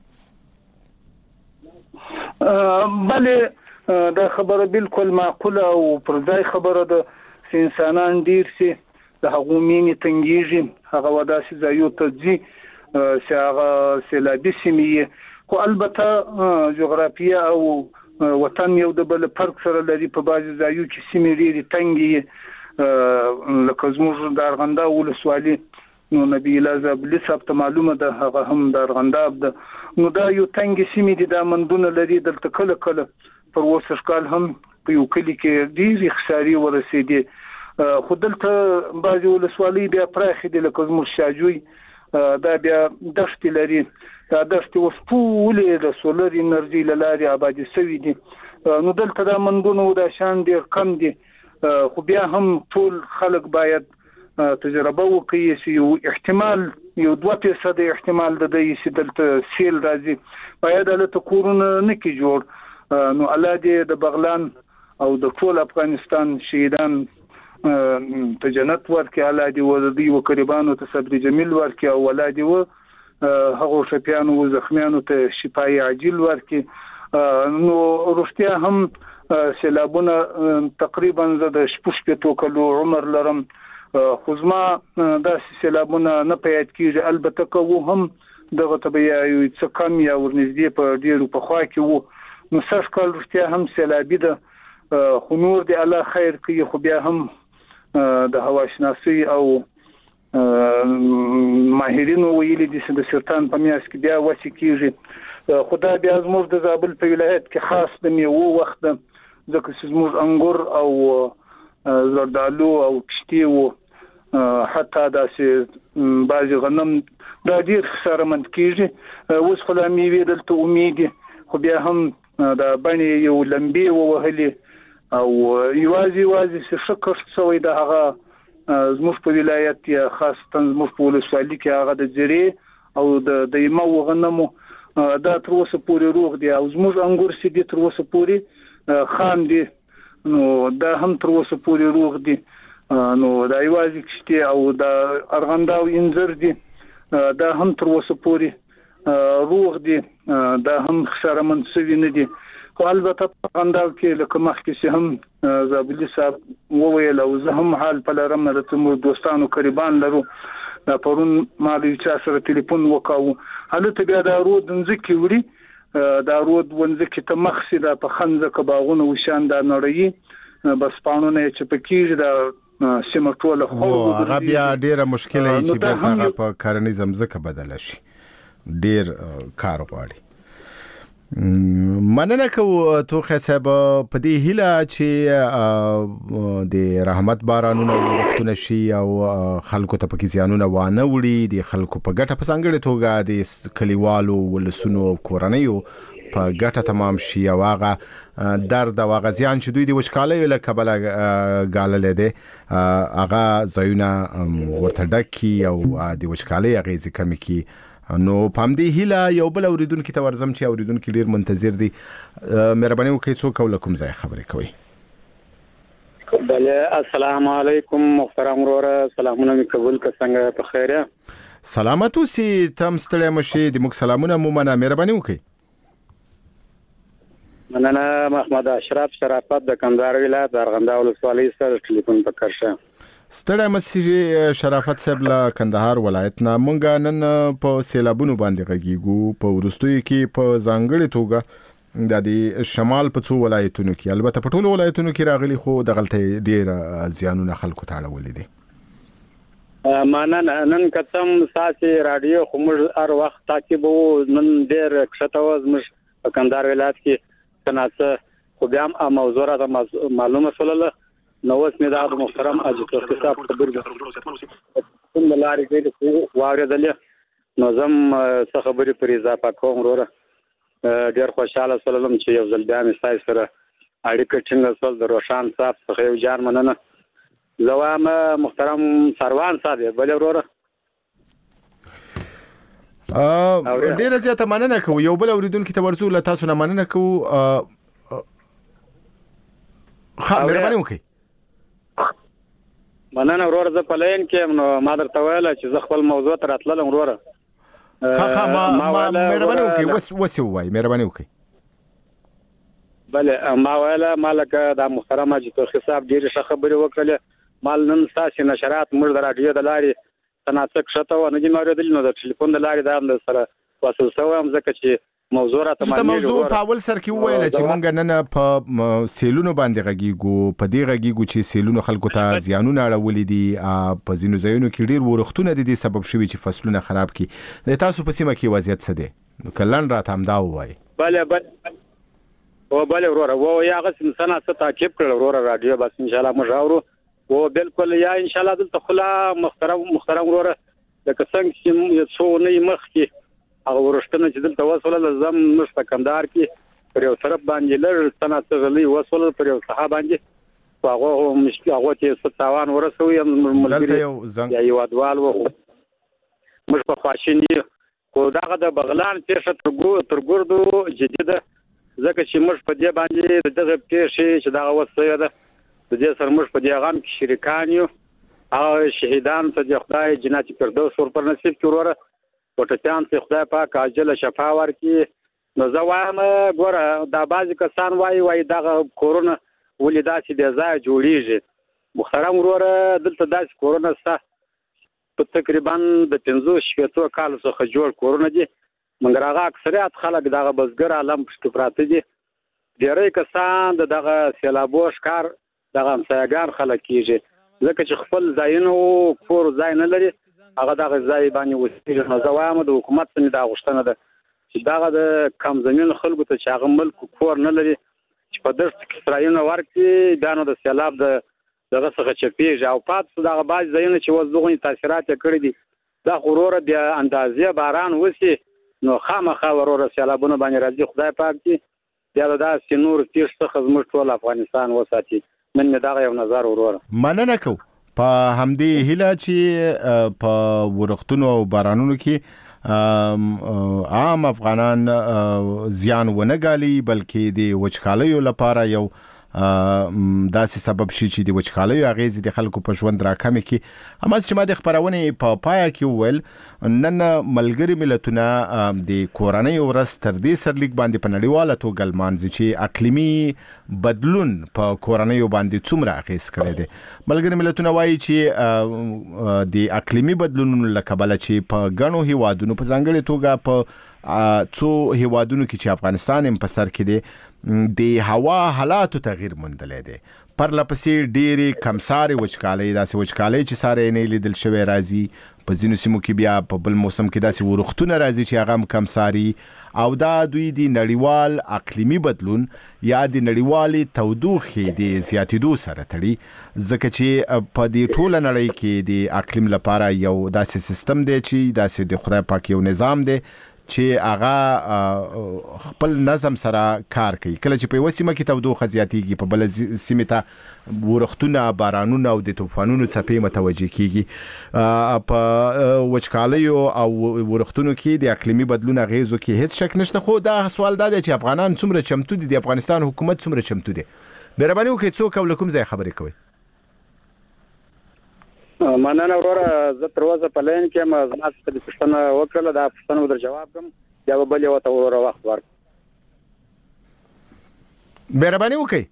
بله دا خبره بالکل معقوله او پر ځای خبره ده چې انسانان ډیر سي د هغو مینې تنګیږي، هغه وداسې ځایو ته ځي چې هغه سیلابي سیمې. خو البته جغرافیه او وطن یو د بل فرق سره لري. په بعضې ځایو کې سیمې ډېرې تنګې، لکه زموږ د ارغنداب ولسوالي، نو نبی الله زابلي صاحب ته معلومه ده، هغه هم د ارغنداب ده. نو دا یو تنګې سیمې دي، دا مندونه لري. دلته کله کله پر اوسه کال هم په یو کلي کې ډېرې خسارې ورسېدې. خو دلته بعضې ولسوالۍ بیا پراخې دي، لکه زموږ شاجوی دا بیا دښتې لري. دا دښتې اوس ټولې د سولر انرژي له لارې آبادي سوي دي. نو دلته دا مندونه او دا شان ډېر کم دي. خو بیا هم ټول خلک باید تجربه وکړي چې یو احتمال، یو 2% احتمال د دی چې دلته سیل راځي، باید هلته کورونه نه کړي جوړ. نو الله دې د بغلان او د ټول افغانستان شهیدان ته جنت ورکړي، الله دې د دوی و قربانو ته صبر جمیل ورکړي، او الله دې و هغو شپیانو و زخمیانو ته شفای عاجل ورکړي. نو رښتیا هم سیلابونه تقریبا زه د 6 کلو عمر لرم، خو زما داسې سیلابونه نه په یاد کېږي. البته که و هم دغه ته به یو څه کم یا ورنږدې په ډېرو پخوا کې و. نو 100 کال رښتیا هم سیلابي ده، خو نور دې الله خیر کوي. خو بیا هم د هواشناسي او ماهرینو ویلي دي چې د سرطان په میاشت کې بیا وڅې کېږي. خو دا بیا زموږ د زابل په ولایت کې خاص د میوو وخت ده، ځکه چې زموږ انګور او زردالو او کشتي و، حتی داسې بعضې غنم دا ډېر خسارمند کېږي. اوس خو لا میوې دلته امید دي، خو بیا هم د بڼې یو لمبې ووهلې او یوازې چې ښه کښت شوی د هغه زموږ په ولایت یا خاصتا زموږ په ولسوالي کې هغه د زیرې او د یمو غنمو دا تر اوسه پورې روغ دي، او زموږ انګور چې دي تر اوسه پورې خام دي، نو دا هم تر اوسه پورې روغ دي. نو دا یوازې کشتي او د ارغنداب انځر دي، دا هم تر اوسه پورې روغ دي، دا هم خسارمند شوي نه دي. خو البته په ارغنداب کې لکه مخکې چې هم زابلي صاحب وویل او زه هم حال په لرم، دلته موږ دوستانو قریبان لرو. دا پرون ما د چا سره ټلیفون وکاوه، هلته بیا دا رود ځمکې وړي، دا رود ځمکې ته مخ سي، دا په خنځکه باغونه وشان دا نړۍ بس پاڼونه یې چپه کېږي، دا سیمه ټوله هغه بیا ډېره مشکله یې چې بېرته هغه په کرنیزه ځمکه بدله شي، ډېر کار غواړي. مننه کوو توخه صاحب په دې هیله چې د رحمت بارانونه ورښتونه شي او خلکو ته پکې زیانونه وانه وړي، د خلکو په ګټه په ځانګړې توګه د کلیوالو ولسونو او کورنیو په ګټه تمام شي، او هغه درد او هغه زیان چې دوی د وچکالیو له کبله ګاللی دی هغه ځایونه ورته ډک کړي او د وچکالۍ اغېزې کمې کړي. نو په همدې هیله یو بل اوریدونکي ته ورځم چې اوریدونکي ډېر منتظر دي. مهرباني وکړئ څوک او له کوم ځایه خبرې کوئ؟ بله السلام علیکم محترم وروره، سلامونه مې قبول که څنګه په خیر؟ سلامت اوسئ. تم ستړی مشئ. د موږ سلامونه مو مننه. مهرباني وکړئ. مننه. محمد اشرف شرافت د کندهار ولایت د ارغنداو ولسوالۍ سره ټلیفون پکړشه. ستړی مشئ شرافت صاحب له کندهار ولایت نه. مونږ نن په سیلابونو باندې غږیږو. په وروستیو کې په ځانګړې توګه د شمال په څو ولایتونو کې، البته په ټولو ولایتونو کې راغلي، خو دغلته ډیر زیانونه خلکو ته اړولې دي. مننه. نن کتم ساسي رادیو خو موږ هر وخت تعقیبو. نن ډیر کښته و موږ په کندهار ولایت کې څنګه خو بیا هم موضوع را معلومه شوله. نو اوس مې د محترم اجي توفیق صاحب خبرې کوم لارې کې واورېدلې. نو زم څه خبرې پر اضافه کوم وروره. ډېر خوشاله شولم چې یو ځل بیا مې ستاسو سره اړیکه ټینګه شول. د روشان صاحب څخه یو جان مننه. زه وایم محترم سروان صاحب بل وروره ډېره زیاته مننه کوو. یو بل اوریدونکي ته ورځو له تاسو نه مننه کوو. مهرباني وکړئ. مننه وروره. زه په لاین کې نو ما درته ویل چې زه خپل موضوع ته راتلم وروره. مهرباني وکړئ. وسې ووایئ. مهرباني وکړئ. بله ما ویله مالک دا محترم اجي توفیق صاحب ډېرې ښه خبرې وکړلې. مال نن ستاسې نشرات موږ د راډیو د لارې تناسق کښته و نه دي اورېدلي. نو د ټلیفون د لارې دا هم د سره وصل شوی یم ځکه چې موضوع راته معلومېږي. موضوع په اول سر کې وویله چې موږ نن په سیلونو باندې غږیږو. په دې غږیږو چې سیلونو خلکو ته زیانونه اړولي دي. په ځینو ځایونو کې ډېر ورښتونه د دې سبب شوي چې فصلونه خراب کړي. د تاسو په سیمه کې وضعیت څه دی؟ که لنډ راته همدا ووایئ. بله وروره و یا هغسې انسان څه تعقیب کړل وروره راډیو بس انشاءالله موږ اورو. و بالکل یا انشاءالله دلته خلا محترم وروره لکه څنګه چې څو اونۍ مخکې هغه ورښتونه چې دلته وسوله زم موږ په کندهار کې پر یو طرف باندې لږ څه غلي وسوله پر یو څه باندې هغه ته څه تاوان ورسوي. دلته یو هیوادوال و موږ په خواشیني خو دغه د بغلان پیښه تر ګردو جدي ده ځکه چې موږ په دې باندې دغه پیښې چې دغه وسوي ده د دې سره موږ په دې غم کې شریکان یو. او شهیدان ته د خدای جنت فردوس ورپر نصیب کړي وروره. پټیان ته خدای پاک عاجل شفا ورکړي. نو زه وایم ګوره دا بعضې کسان وایي دغه کورونه ولې داسې بې ځایه جوړېږي. محترم وروره دلته داسې کورونه شته په تقریبا د 50-60 کالو څخه جوړ کورونه دي. مګر هغه اکثریت خلک دغه بزګر عالم پشته پراته دي. ډېری کسان دغه سیلابو ښکار دغه همسایهګان خلک کېږي ځکه چې خپل ځایونه کور ځای نه لري. هغه دغه ځای باندې اوسېږي. نو زه وایم د حکومت څخه دا غوښتنه ده چې دغه د کم زمین خلکو ته چې هغه ملک کور نه لري چې په دښت کې ځایونه ورکړي بیا نو د سیلاب دغه څخه چپېږي. او پاتې دغه بعضې ځایونه چې اوس دغونې تاثیرات یې کړي دي دا خو وروره بیا اندازې باران وشي نو خامخا وروره سیلابونه باندې راځي. خدای پاک دې بیا د داسې نور پیښو څخه زموږ ټول افغانستان وساتي. من مې دغه یو نظر وروره. مننه کوو په همدې هیله چې په ورښتونو او بارانونو کې عام افغانان زیان ونه ګالي بلکې د وچکالیو لپاره یو داسې سبب شي چې د وچکالیو اغیزې د خلکو په ژوند راکمې کړي. هماس چې ما د خپرونې په پایه کې وویل نن ملګري ملتونه د کورنۍ ورځ تر دې سرلیک باندې په نړیواله توګه لمانځي چې اقلیمي بدلون په کورنیو باندې څومره اغیز کړی دی. ملګري ملتونه وایي چې د اقلیمي بدلونونو له کبله چې په ګڼو هیوادونو په ځانګړې توګه په څو هیوادونو کې چې افغانستان هم په سر کې دی د هوا حالاتو تغییر موندلی دی. پرله پسې ډېرې کمسارې وچکالۍ داسې وچکالۍ چې ساری نه لیدل شوی راځي. په ځینو سیمو کې بیا په بل موسم کې داسې ورښتونه راځي چې هغه هم کمساري. او دا دوی د نړیوال اقلیمي بدلون یا د نړیوالې تودوخې د زیاتېدو سره تړي ځکه چې په دې ټوله نړۍ کې د اقلیم لپاره یو داسې سیستم دی چې داسې د خدای پاک یو نظام دی چې هغه خپل نظم سره کار کوي. کله چې په یوه سیمه کې تودوخه زیاتېږي په بله سیمې ته ورښتونه بارانونه او د طوفانونو څپې متوجه کېږي. په وچکالیو او ورښتونو کې د اقلیمي بدلون اغیزو کې هیڅ شک نشته. خو دا سوال دا دی چې افغانان څومره چمتو دي، د افغانستان حکومت څومره چمتو دی؟ مهرباني وکړئ څوک او له کوم ځای خبرې کوئ؟ مننه وروره زه تر اوسه په لین کې ما زما څخه د پوښتنه وکړله دا پوښتنه در جواب کوم یا بل یو ته وروره وخت ورک مهرباني وکړئ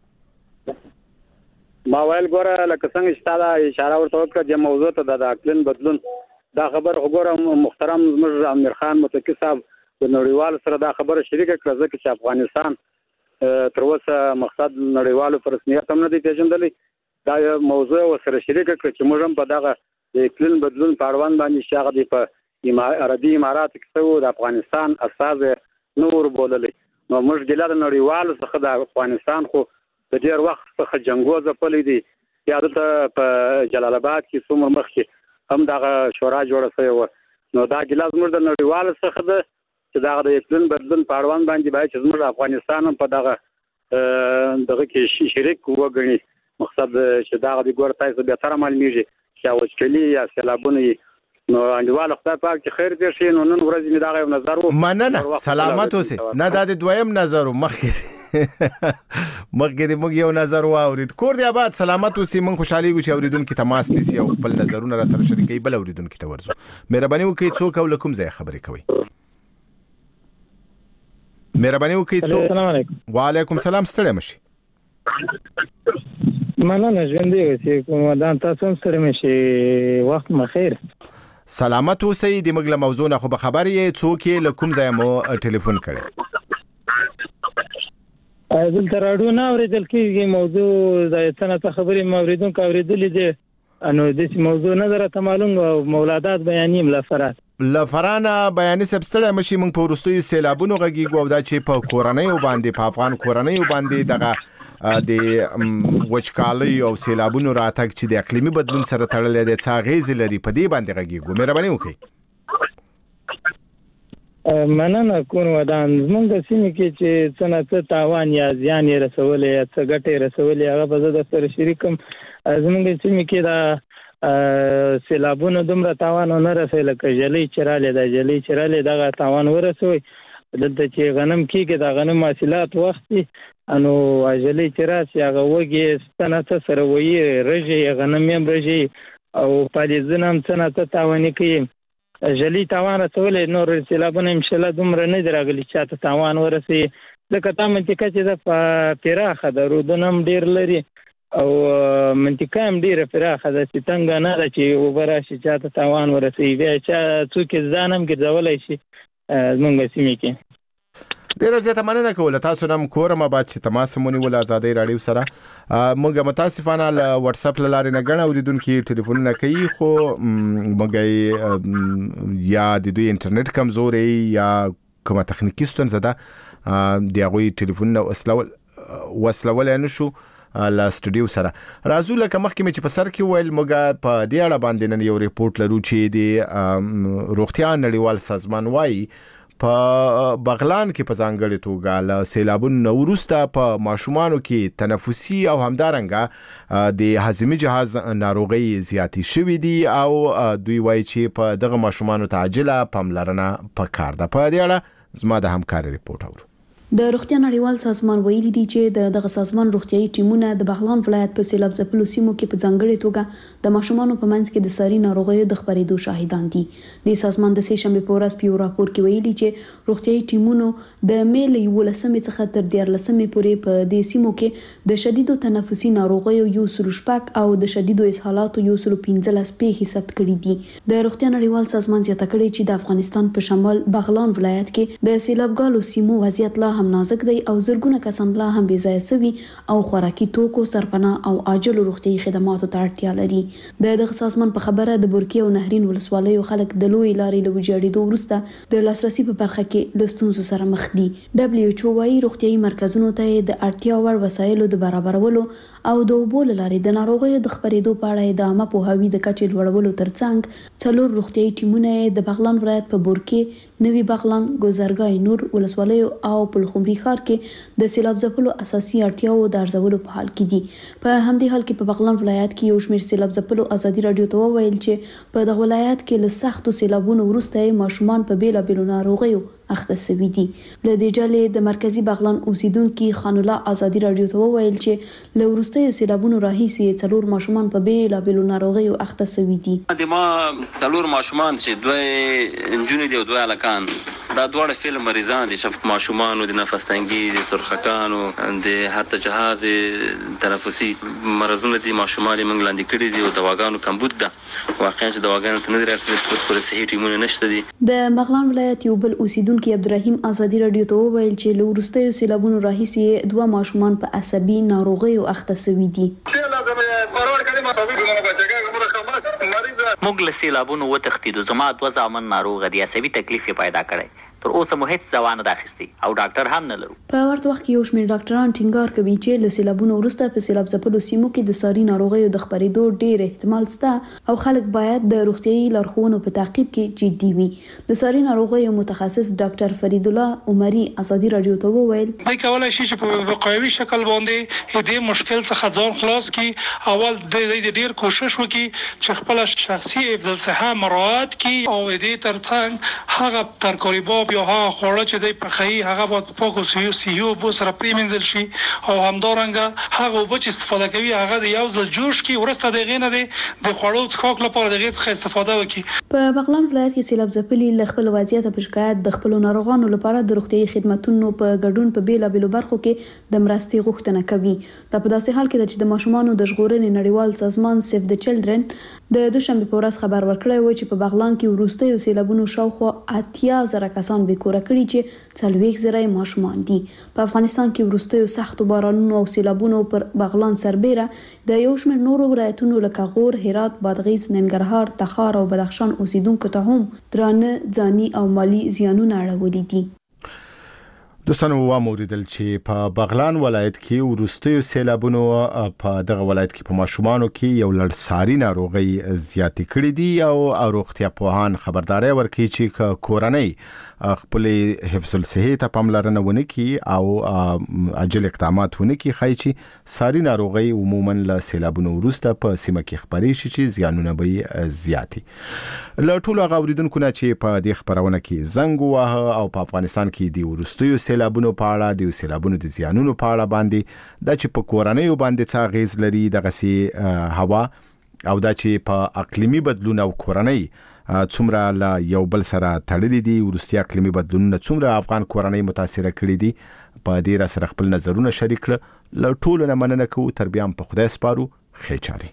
ما ویل ګوره لکه څنګه چې تا دا اشاره ورته وکړه د موضوع ته د اقلیم بدلون دا خبر وګوره محترم زموږ امیر خان متقی صاحب د نړیوال سره دا خبره شریکه کړه ځکه چې افغانستان تر اوسه مقصد نړیوالو په رسمیت هم نه دی پیژندلی دا موضوع ورسره شریکه کړه چې موږ هم په دغه د اقلیم بدلون په اړوند باندې چې هغه په عربي اماراتو کې څه د افغانستان استازی نه وربوللی نو موږ ګیله د نړیوالو څخه د افغانستان خو د ډېر وخت څخه جنګو ځپلی دی یا دلته په جلال آباد کې څومره مخکې هم دغه شورا جوړه شوې وه نو دا ګیله زموږ د نړیوالو څخه ده چې دغه د اقلیم بدلون په اړوند باندې باید چې زموږ افغانستان هم په دغه کې شریک وګڼي مقصد چې دغه د ګوره تاسو بهتره معلومیږي چې وچکلي یا سیلابونه نو انډیوال خدای پاک چې خیر دې شي نو نن ورځ مې دا یو نظر و مننه سلامت اوسې نه دا د دویم نظر مخکې موږ یو نظر واورید کور دی آباد سلامت اوسې موږ خوشحالي ګو چې اوریدونکو تماس نیسي او خپل نظرونه را سره شریکوي بل اوریدونکو ته ورزو مهرباني وکړئ څوک او کوم ځای خبرې کوي مهرباني وکړئ څوک السلام علیکم وعلیکم السلام ستړی مشي مننه ژوندی اوسې کوم ودان تاسو هم ستړي مشي وخت مخیر سلامت اوسئ د موږ له موضوع نه خو به خبر یې څوک یې له کوم ځای مو ټلیفون کړی دلته راډیو نه اورېدل کېږي موضوع د څه څه خبرې مو اورېدونکو اورېدلې دي نو داسې موضوع نه درته معلوم او مولادات بیانیم لفرات لفرانه بیانې سب ستړی مشي موږ په وروستیو سیلابونو غږیږو او دا چې په کورنیو باندې په افغان کورنیو باندې دغه د وچکالۍ او سیلابونو راتګ چې د اقلیمي بدلون سره تړلې دي څه اغیزې لري په دې باندې غږیږو مهرباني وکړئ مننه کوم ودان زمونږ د سیمې کې چې څه نه څه تاوان یا زیان یې رسولی یا څه ګټې یې رسولی هغه به زه درسره شریکم زمونږ د سیمې کې دا سیلابونو دومره تاوان نه رسوي لکه ژلۍ چې راغلې دا ژلۍ چې راغلې دغه تاوان ورسوي دلته چې غنم کېږي د غنم حاصلات وخت دي نو ژلۍ چې راشي هغه وږي څه نه څه سره وایي رژي غنم هم رژي او پالیزونه هم څه نه څه تاواني کوي ژلۍ تاوان رسولی نور سیلابونه انشاءالله دومره نه دي راغلي چې چاته تاوان ورسوي ځکه دا منطقه چې ده پراخه ده رودونه هم ډېر لري او منطقه هم ډېره پراخه ده چې تنګه نه ده چې اوبه راشي چاته تاوان ورسوي بیا چا څوک یې ځان هم ګرځولی شي زمونږ سیمې کې ډیره زیاته مننه کوله تاسو نم کورم آباد چې تماس مونږ ول آزادۍ راډیو سره موږ متاسفانه ل واتس اپ لاره نه غنه اوریدونکو ټلیفون نه کوي خو موږ یا د دوی انټرنیټ کمزوري یا کومه تخنیکی ستونزه ده دی غوي ټلیفون نو وصلول نه شو لا سټوډیو سره راځو لکه مخکې چې په سر کې ویل موږ په دې اړه باندې نن یو ریپورت لرو چې د روغتیا نړیوال سازمان وايي په بغلان کې په ځانګړي توګه له سیلابونو وروسته په ماشومانو کې تنفسي او همدارنګه د هضمي جهاز ناروغي زیاتې شوې دي او دوی وایي چې په دغه ماشومانو ته عاجله پاملرنه پکار ده په دې اړه زما د همکاري ریپورت اورو د روغتیا نړیوال سازمان ویلي دی چې دغه سازمان روغتيایي ټیمونه د بغلان ولایت په سیلاب ځپلو سیمو کې په ځانګړي توګه د ماشومانو په منځ کې د ساري ناروغیو د خپرېدو شاهدان دي. د سازمان د سې شنبه په ورځ په یو راپور کې ویلي چې روغتيایي ټیمونو د میل 11 څخه تر 14 پورې په دې سیمو کې د شدیدو تنفسي ناروغیو یو سروشپک او د شدیدو اسهالاتو یو 15 پیښې ثبت کړي دي. د روغتیا نړیوال سازمان زیاته کړي چې د افغانستان په شمال بغلان ولایت کې د سیلابګالو سیمو وضعیت لا هم نازک دی او زرګونه کسان لا هم بې ځایه سوي او خوراکي توکو سرپناه او عاجل روغتيایي خدماتو ته اړتیا لري. دغه سازمان په خبره د بورکي او نهرین ولسوالیو خلک د لوی لارې له ویجاړېدو وروسته د لاسرسي په برخه کې له ستونزو سره مخ دي. WHO وايي روغتيایي مرکزونو ته د اړتیا وړ وسایلو د برابرولو او د اوبو له لارې د ناروغیو د خپرېدو په اړه د عامه پوهاوي د کچې لوړولو ترڅنګ څلور روغتيایي ټیمونه د بغلان ولایت په بورکي، نوي بغلان، ګوزرګای نور ولسوالیو او پلخمري ښار کې د سیلاب ځپلو اساسي اړتیاو د ارزولو په حال کې دي. په همدې حال کې په بغلان ولایت کې یو شمېر سیلاب ځپلو ازادي راډیو ته وویل چې په دغه ولایت کې له سختو سیلابونو وروسته ماشومان په بیلابیلو ناروغیو اخته شوي دي. له دې ډلې د مرکزی بغلان اوسیدونکو خان الله آزادي رادیو ته وویل چې له وروستیو سیلابونو راهیسې 4 ماشومان په بیلابېلو ناروغیو اخته شوي دي. د ما 4 ماشومان چې 2 انجونې دي او 2 هلکان، دا دواړه فعل مریضان دي، شفق ماشومان او د نفس تنګي، د سرخکانو، د حتی جهاز تنفسي مرزونه دي. ماشومان موږ لاندې کړي دي او دواګانو کمبود ده. واقعا چې دواګانو ته نه لري چې په صحي ټیمونه نشته دي. د بغلان ولایت یو بل اوسیدونکو عبدالرحیم آزادي رادیو ته وویل چې له وروستیو سیلابونو راهیسې 2 ماشومان په عصبي ناروغیو اخته شوي دي. موږ له سیلابونو وتښتېدو. زما 2 زامن ناروغه دي، عصبي تکلیف پیدا کړی. تر اوسه مو هیڅ دوا نه ده اخیستې او ډاکټر هم نه لرو. په ورته وخت کې یو شمېر ډاکټران ټینګار کوي چې له سیلابونو وروسته په سیلاب ځپلو سیمو کې د ساري ناروغیو د خپرېدو ډېر احتمال شته او خلک باید د روغتیايي لارښوونو په تعقیب کې جدي وي. د ساري ناروغیو متخصص ډاکټر فرید الله عمري آزادي رادیو ته وویل دوی کولای شي چې په وقایوي شکل باندې دې مشکل څخه ځان خلاص کړي. اول د ډېر کوشش وکړي چې خپل شخصي حفظ الصحه مراعات کړي او دې ترڅنګ هغه ترکاریباب یا هغه خوړه چې دی پخایي هغه باید پاک او صحي اوبو سره پرېمنځل شي او همدارنګه هغه اوبه چې استفاده کوي هغه د یو ځل جوش کړي، وروسته د هغې نه د خوړو څښاک لپاره د هغې څخه استفاده وکړي. په بغلان ولایت کې سیلاب ځپلي له خپل وضعیت په شکایت د خپل ناروغانو لپاره د روغتیايي خدماتو په ګډون په بیلابېلو برخو کې د مرستې غوښتنه کوي. دا په داسې حال کې ده چې د ماشومانو د ژغورنې نړیوال سازمان سیف د چلډرن د دوشنبه په ورځ خبر ورکړی و چې په بغلان کې وروستیو سیلابونو شاوخوا 80,000 کسان بیکوره کړي چې 40,000 ماشومان دي. په افغانستان کې وروستیو سختو بارانونو او سیلابونو پر بغلان سربېره د یو شمېر نورو ولایتونو لکه غور، هرات، بادغیس، ننګرهار، تخار او بدخشان اوسیدونکو ته هم درانه ځاني او مالی زیانونه اړولي دي. دوستانو واوریدل چې په بغلان ولایت کې وروستیو سیلابونو په دغه ولایت کې په ماشومانو کې یو لړ ساري ناروغي زیاتې کړې دي او روغتیا پوهان خبرداري ورکړي چې کورنۍ خپل حفظ الصحه ته پاملرنه ونه کړي او عاجل اقدامات ونه کړي، خای چې ساري ناروغي عموما له سیلابونو وروسته په سیمه کې خبرې شي چې زیانونه به زیاتی. له ټولو غوړیدونکو نه چې په دې خبرونه کې زنګ واه او په افغانستان کې د وروستیو سیلابونو په اړه د سیلابونو د زیانونو په اړه باندې دا چې په کورنۍ باندې څه غیز لري دغه سي هوا او دا چې په اقلیمي بدلون او کورنۍ څومره لا یو بل سره تړلې دي، وروستي اقلیمي بدلونونه څومره افغان کورنۍ متاثر کړي دي، په دې را سره خپل نظرونه شریک کړه. له ټولو نه مننه کوو. تر بیا په خدای سپارو. خیر چاري.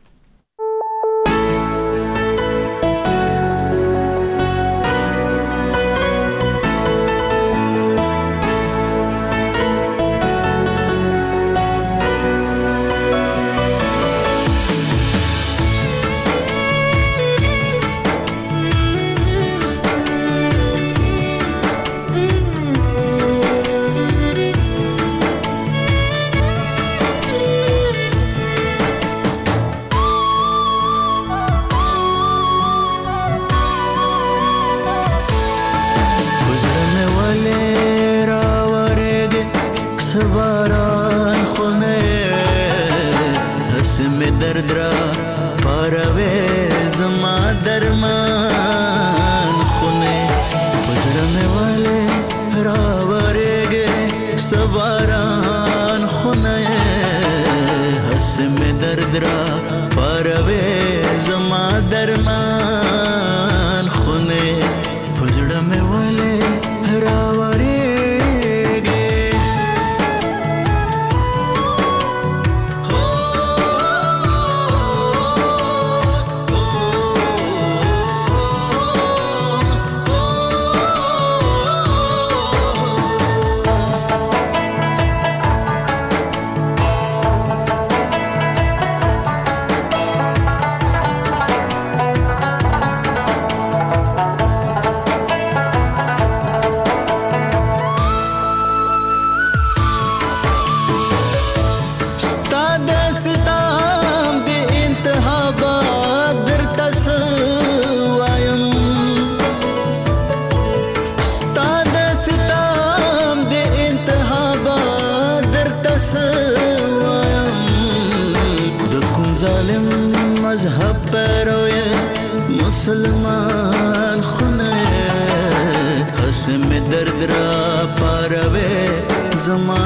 مسلمان خونه قسم درد را پاروي زما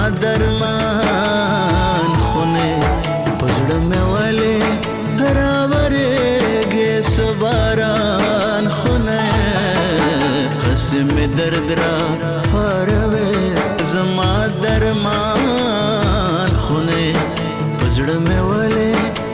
درمان خونه پزړه مې ولې راورېږي سباران خونه قسم درد را پاروي زما درمان خونه پزړه مې ولې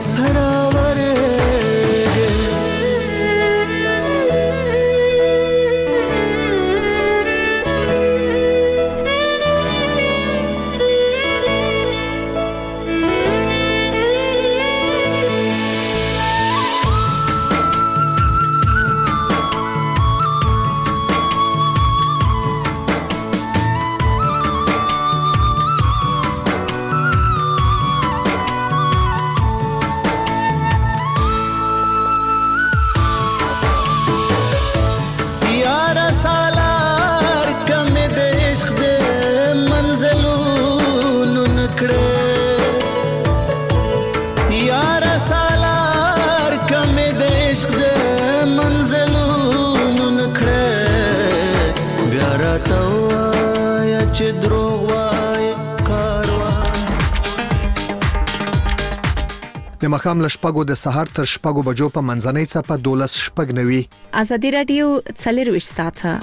د مخام لشپګو د سهار تر شپګو بجو په منځنۍ څپه 12:09 ازادي رادیو 24 ساعته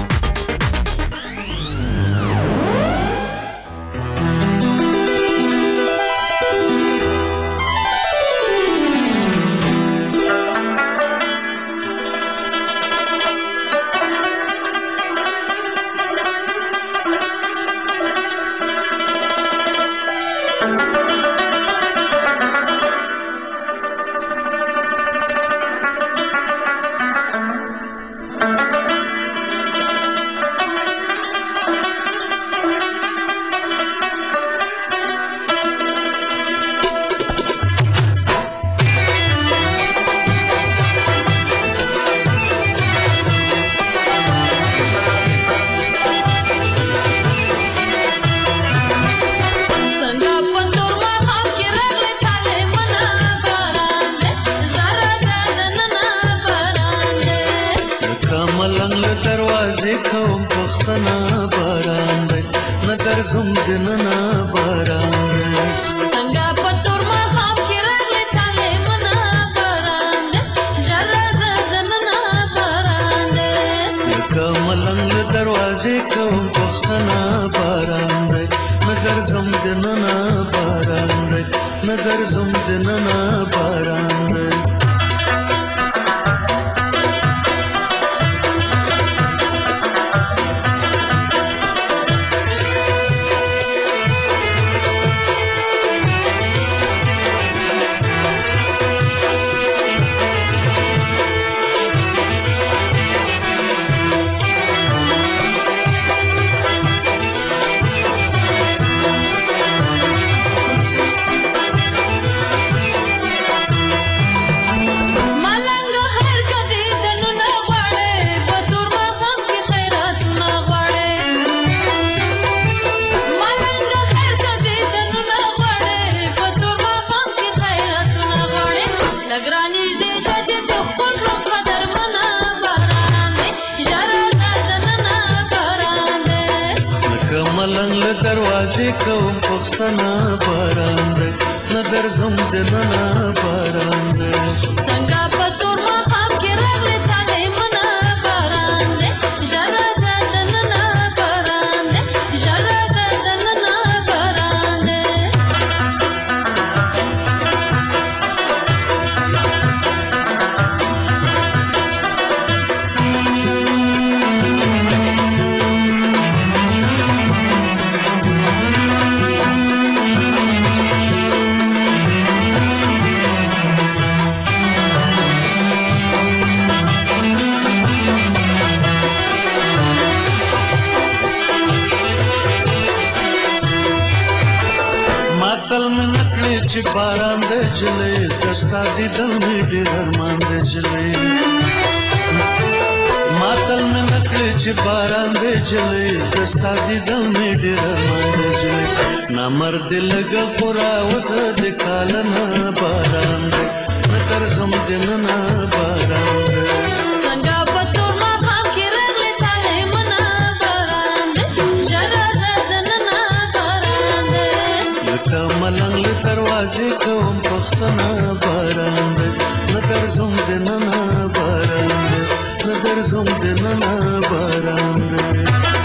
مرد لګه خورا وسد کالنا باران نتر زم دننا باران څنګه په تور ما خام کې رغله تعالی منا د ملنګ له دروازې کوم پښتنه باران دی نه درځم د نن باران دی نه درځم د نن باران دی